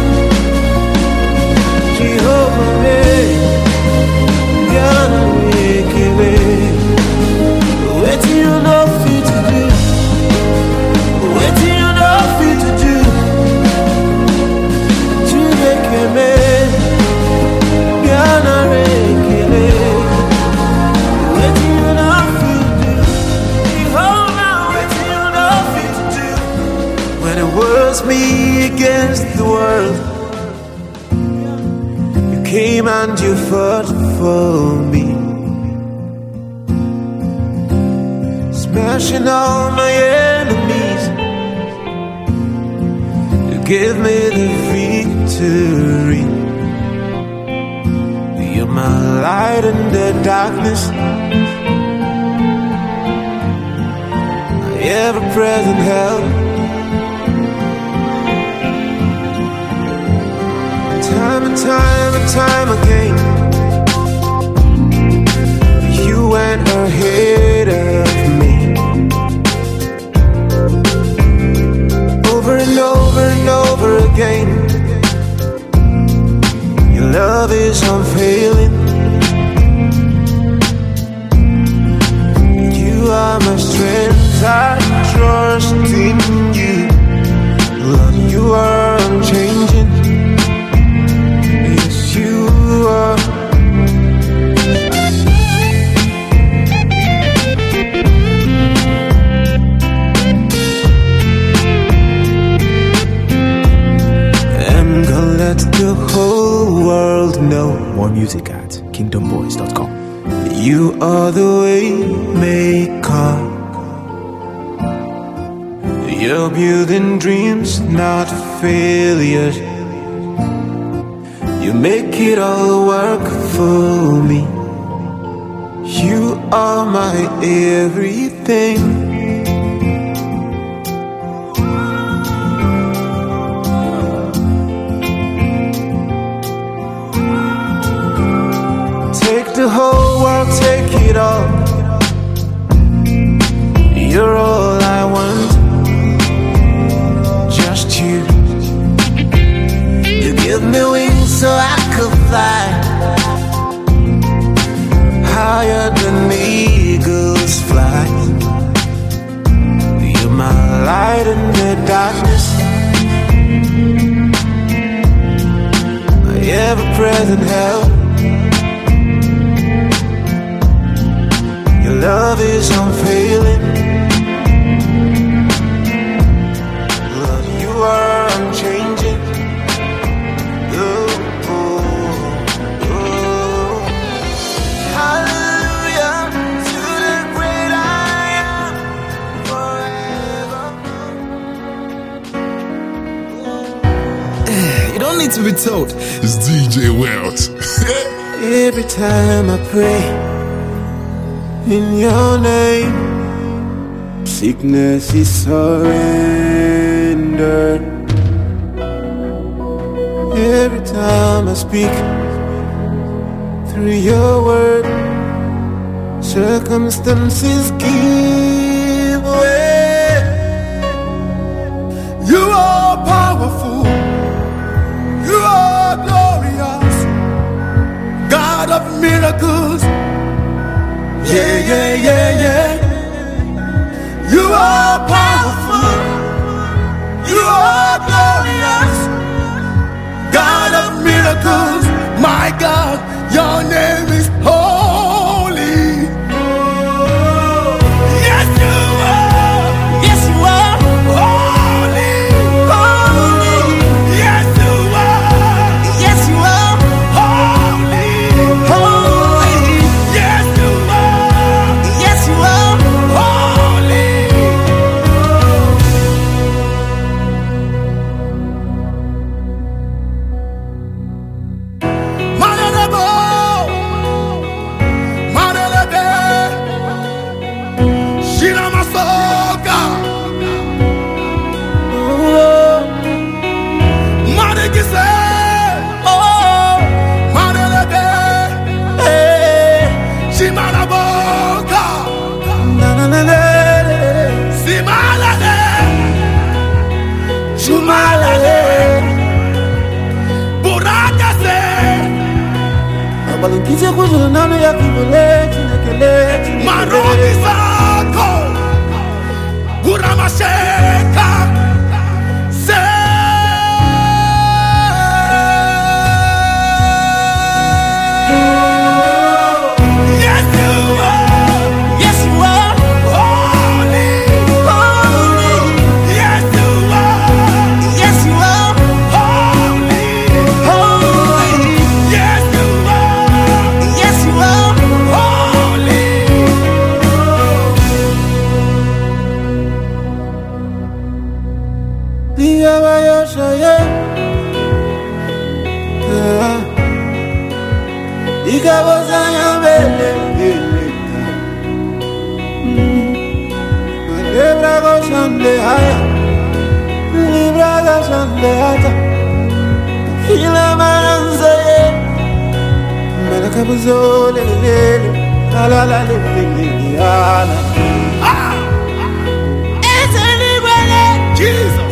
Jehovah, man. Yeah, na rekele. Wait till you know fit to do. Wait till you know fit to do. To make a man. Yeah, na rekele. Wait till you know fit to do. Behold now, wait till you know fit to do. When it was me against the world, you came and you fought for me. Smashing all my enemies. You gave me the victory. You're my light in the darkness. My ever-present help. Time and time and time again, you went ahead of me. Over and over and over again, your love is unfailing. You are my strength, I trust in you. Lord, you are unchanging. Yes, you are. I'm gonna let the whole world know. More music at kingdom boys dot com. You are the way maker. You're building dreams, not failures. You make it all work for me. You are my everything. Take the whole world, take it all. You're all I want. Just you. You give me wings so I could fly higher than eagles fly. You're my light in the darkness. My ever-present help. Your love is unfailing. Love, you are unchanging. Oh, oh, oh. Hallelujah to the great I am. don't need to be told. It's D J Welt. Every time I pray in your name, sickness is surrendered. Every time I speak through your word, circumstances give way. You are powerful, you are glorious, God of miracles. Yeah, yeah, yeah, yeah. You are powerful, you are glorious, God of miracles. My God, your name is holy. Yes, you are. Yes, you are. Holy, holy. Yes, you are. Yes, you are. Holy, holy. Yes, you are. Yes, you are. Holy. Madelebo, Madelebe, Shiramasoka, oh, Madegise, oh, Madelebe, eh, Shimanaboka, na na na na, Simalade, Shumalade, Burakase. Abalunkize kuzulu nami ya kibule chinekele chinekele Marobi zako Guramasheka Se Yes you are. Yes you are. Holy, holy. Yes you are. Yes you are. Holy, holy. Yes you are. Yes you are. Holy. Diyabayoshaye Ikabozanya bele beleka Libra goshande haya Libra goshande hata Kila maranza ye Melakabuzo lele lele La la la lele lele ala Jesus.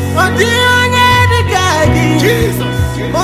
Jesus.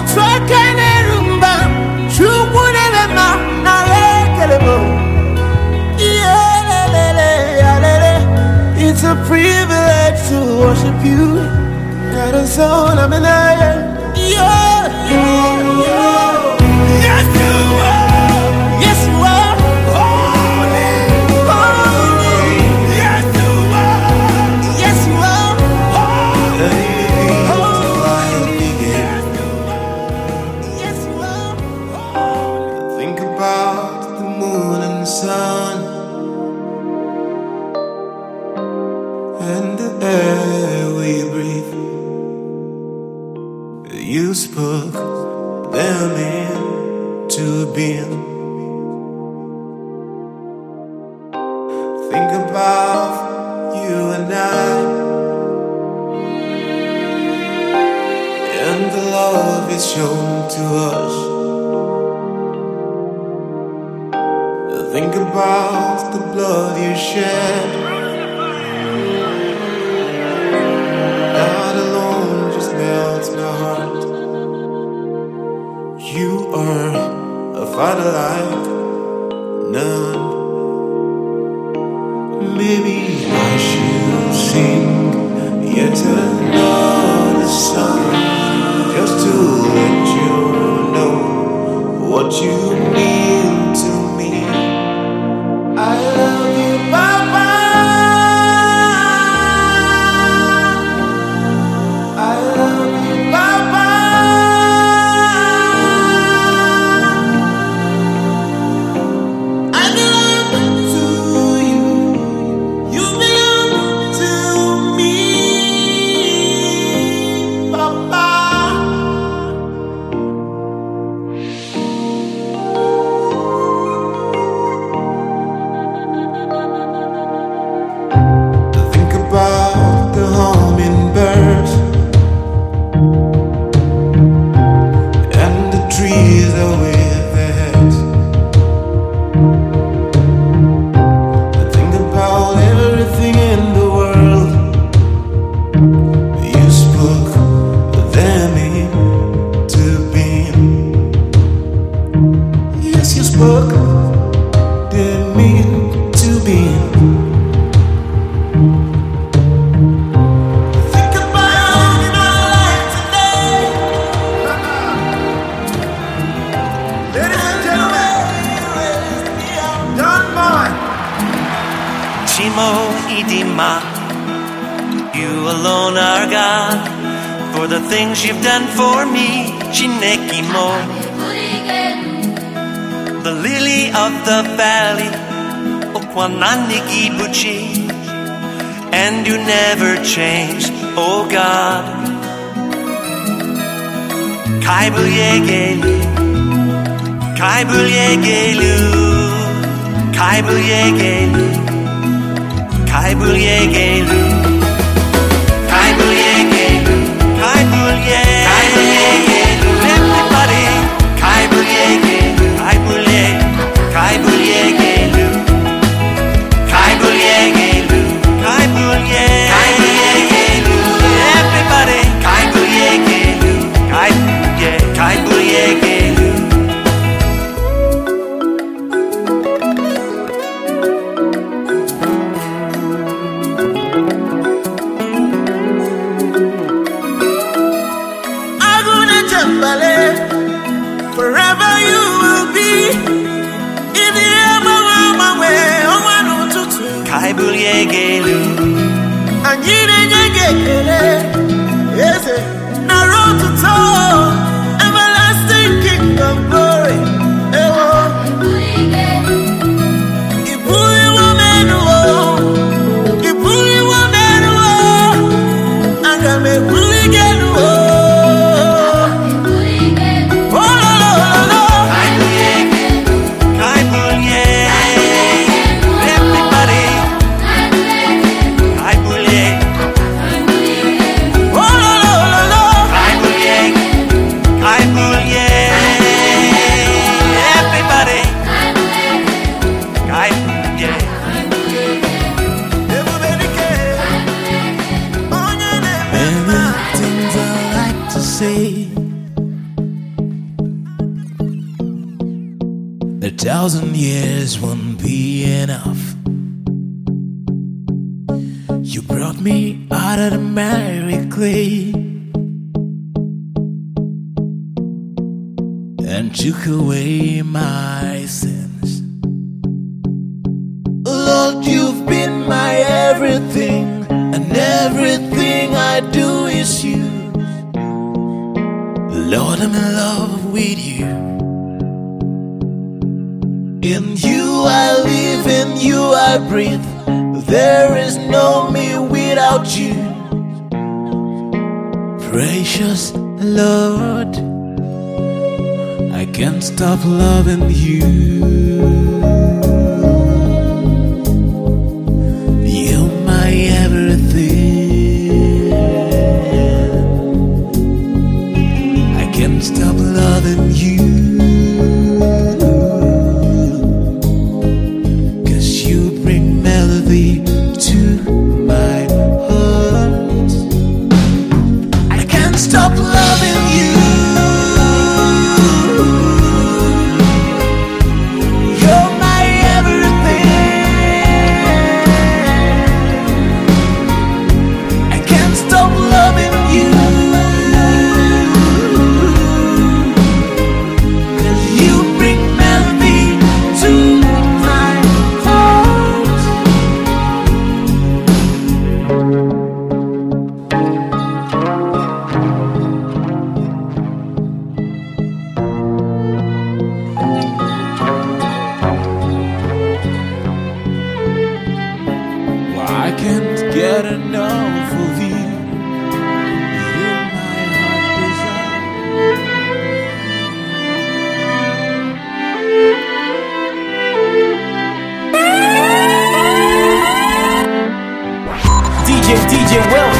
It's a privilege to worship you. Got a soul, I'm in there. Yeah, yeah, yeah. Yes, you are. Yes, you are. Holy, holy. Yes, you are. Yes, you are. Holy, holy. Yes, you are. Yes, you are. Holy. Think about the moon and the sun and the air we breathe. You spoke them into being. Think about you and I and the love is shown to us. Think about the blood you shed. That alone just melts my heart. You are a father like none. Maybe I should sing yet another song, just to let you know what you mean to me. I love you, Papa. God, for the things you've done for me. Chineke mo, the lily of the valley, Okwananigi Buchi, and you never changed, oh God. Kaibulyegelu, Kaibulyegelu, Kaibulyegelu, Kaibulyegelu, Kaibulyegelu, Kaibulyegelu, everybody, Kaibulyegelu, Kaibulye, Kaibulyegelu, Kaibulyegelu, Kaibulye, Kaibulyegelu, everybody, Kaibulyegelu, Kaibulye, Kaibulyegelu. Forever you will be in the way. Oh, I know to Kaibulyegelu, and you didn't get it. Yes, no road to toe, everlasting King of glory. A thousand years won't be enough. You brought me out of the miry clay and took away my sins. Lord, you've been my everything, and everything I do is you. Lord, I'm in love with you. In you I live, in you I breathe. There is no me without you. Precious Lord, I can't stop loving you. You're my everything. I can't stop loving you. To my heart, I can't stop loving you. You're my everything. I can't stop loving you, 'cause you bring melody to my heart. I can't get enough of you. You're my heart desire. D J D J Will.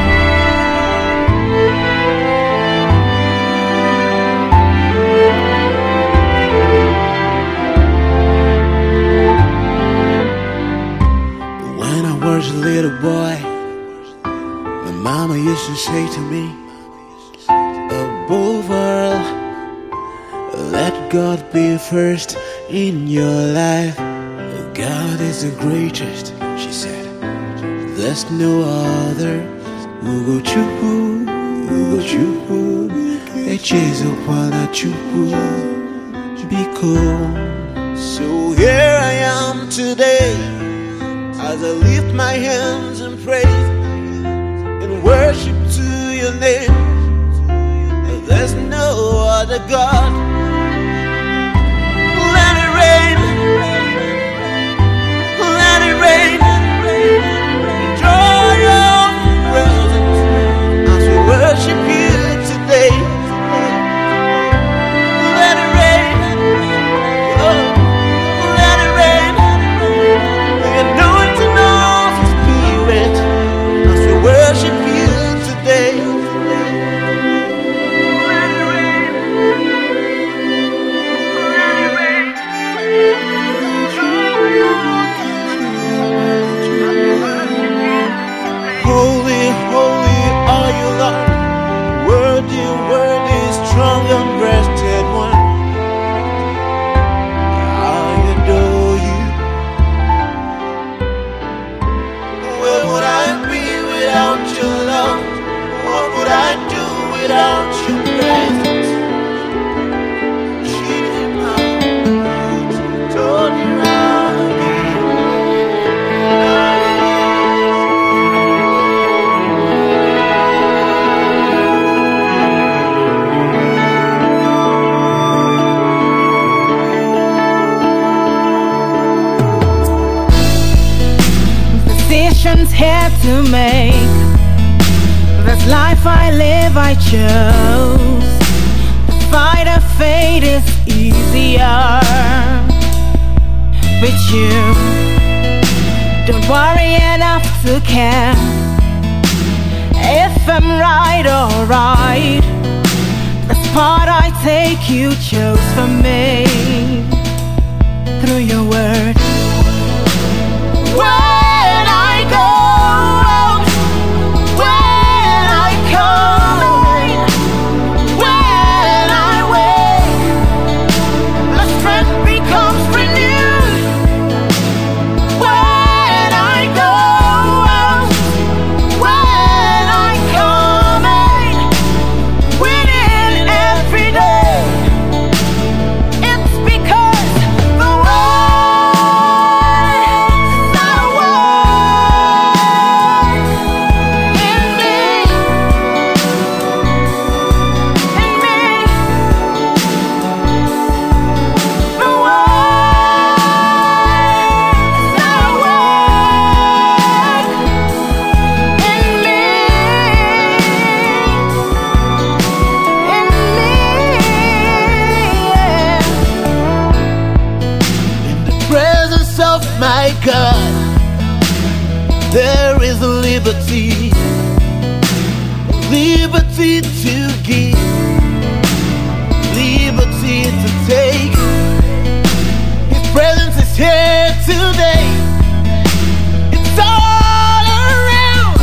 When I was a little boy, my mama used to say to me, above all, let God be first in your life. God is the greatest, she said. There's no other. Ugo chupu, ugo chupu, echezo pala chupu, biko. So here I am today, as I lift my hands and praise and worship name. There's no other God. Let it rain, let it rain. Enjoy your presence as we worship you today. Let it rain, oh, let it rain. The anointing of His Spirit as we worship you today. Holy, holy are you, Lord. Worthy, worthy, strong and breasted one. I adore you. Where would I be without your love? What would I do without your presence? She did not told you around me. Decisions had to make. This life I live, I chose. The fight of fate is easier with you. Don't worry enough to care if I'm right or right. The spot I take you chose for me through your word. When I go out, when I come, when I wake, my strength becomes renewed. When I go out, when I come in, winning every day. It's because the words I work in me, in me. The words I work in me, in me, yeah. In the presence of my God, there is liberty, liberty to give, liberty to take. His presence is here today. It's all around,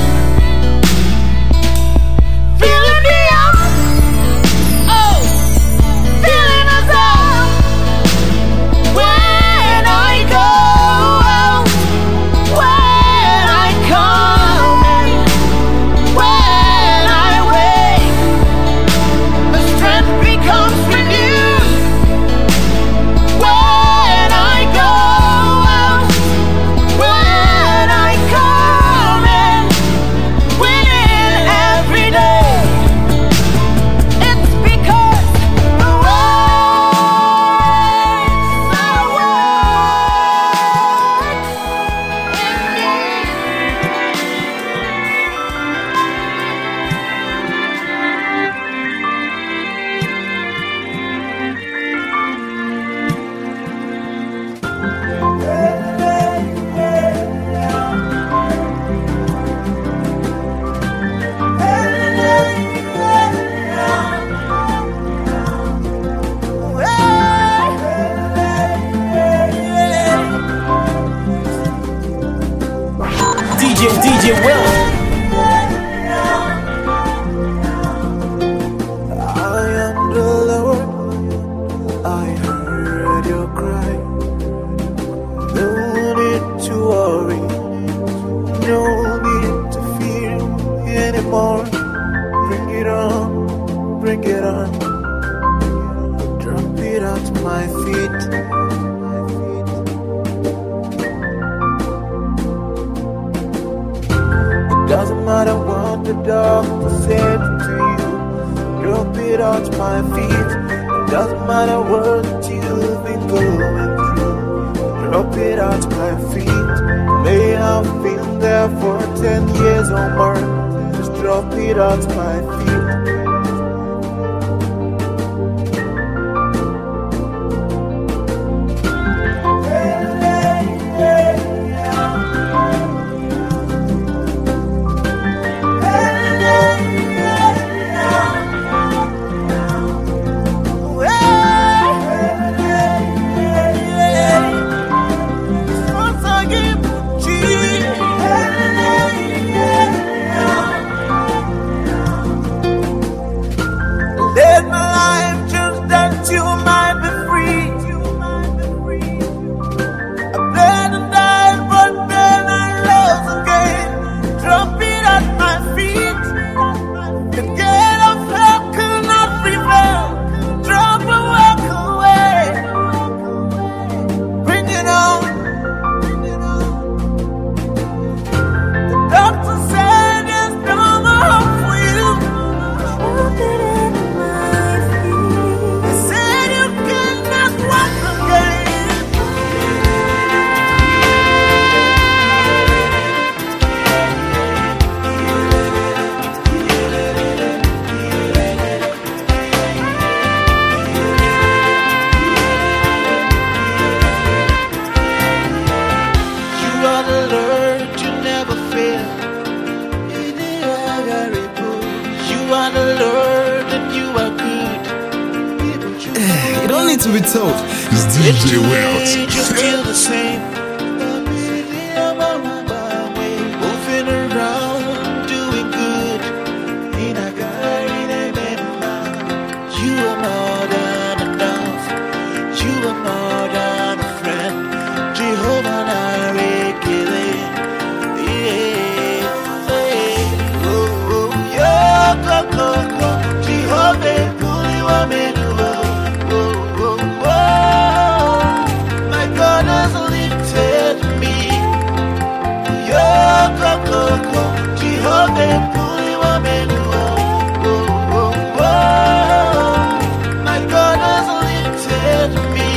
filling me up, oh, filling us up. When I go out, when I come in, when I wake, the strength becomes renewed. When I go out, when I come in, winning every day. It's because the words I work in me. D J, D J Will. I am the Lord, I heard your cry. No need to worry, no need to fear anymore. Bring it on, bring it on. Drop it at my feet. It doesn't matter what the doctor said to my feet. It doesn't matter what you've been going through. Drop it at my feet. May have been there for ten years or more. Just drop it at my feet. To be told, it's D J Welt. Still the same. Moving around, doing good. In a you are more than enough. You are more than a friend. Jehovah Narekele. Yeah, oh, oh, yeah, go, go, go. Jehovah, Puli Wamenu. My God has lifted me.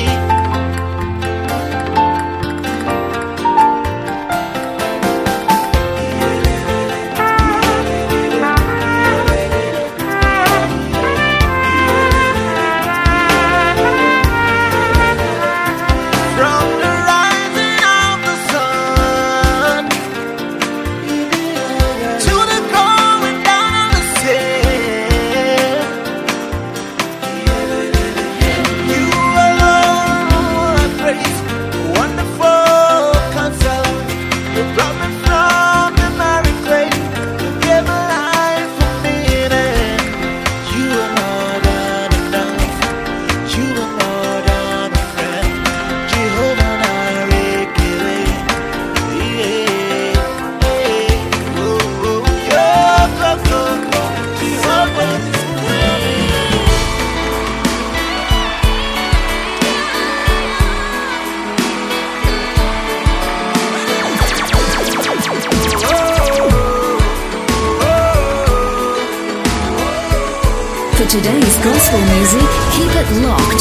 Today's gospel music, keep it locked.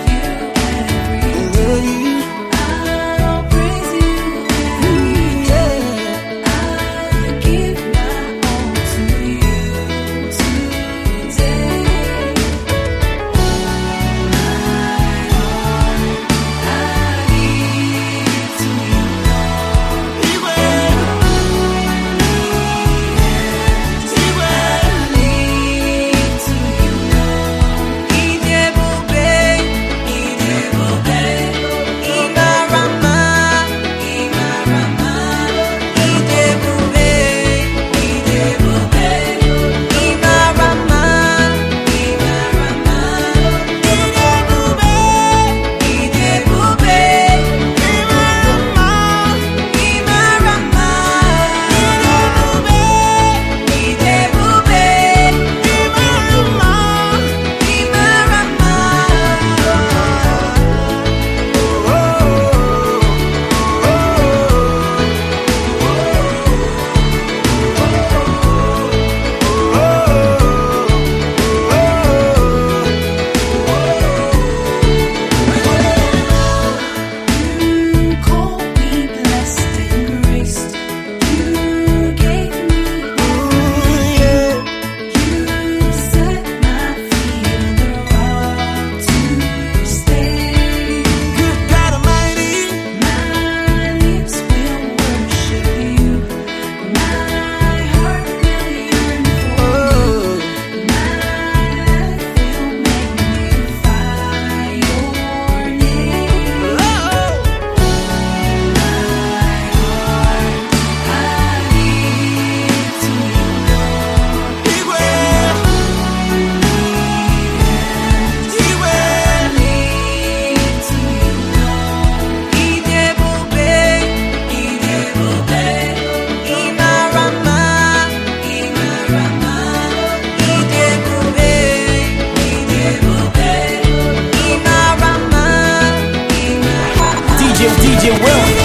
Yeah. D J Will.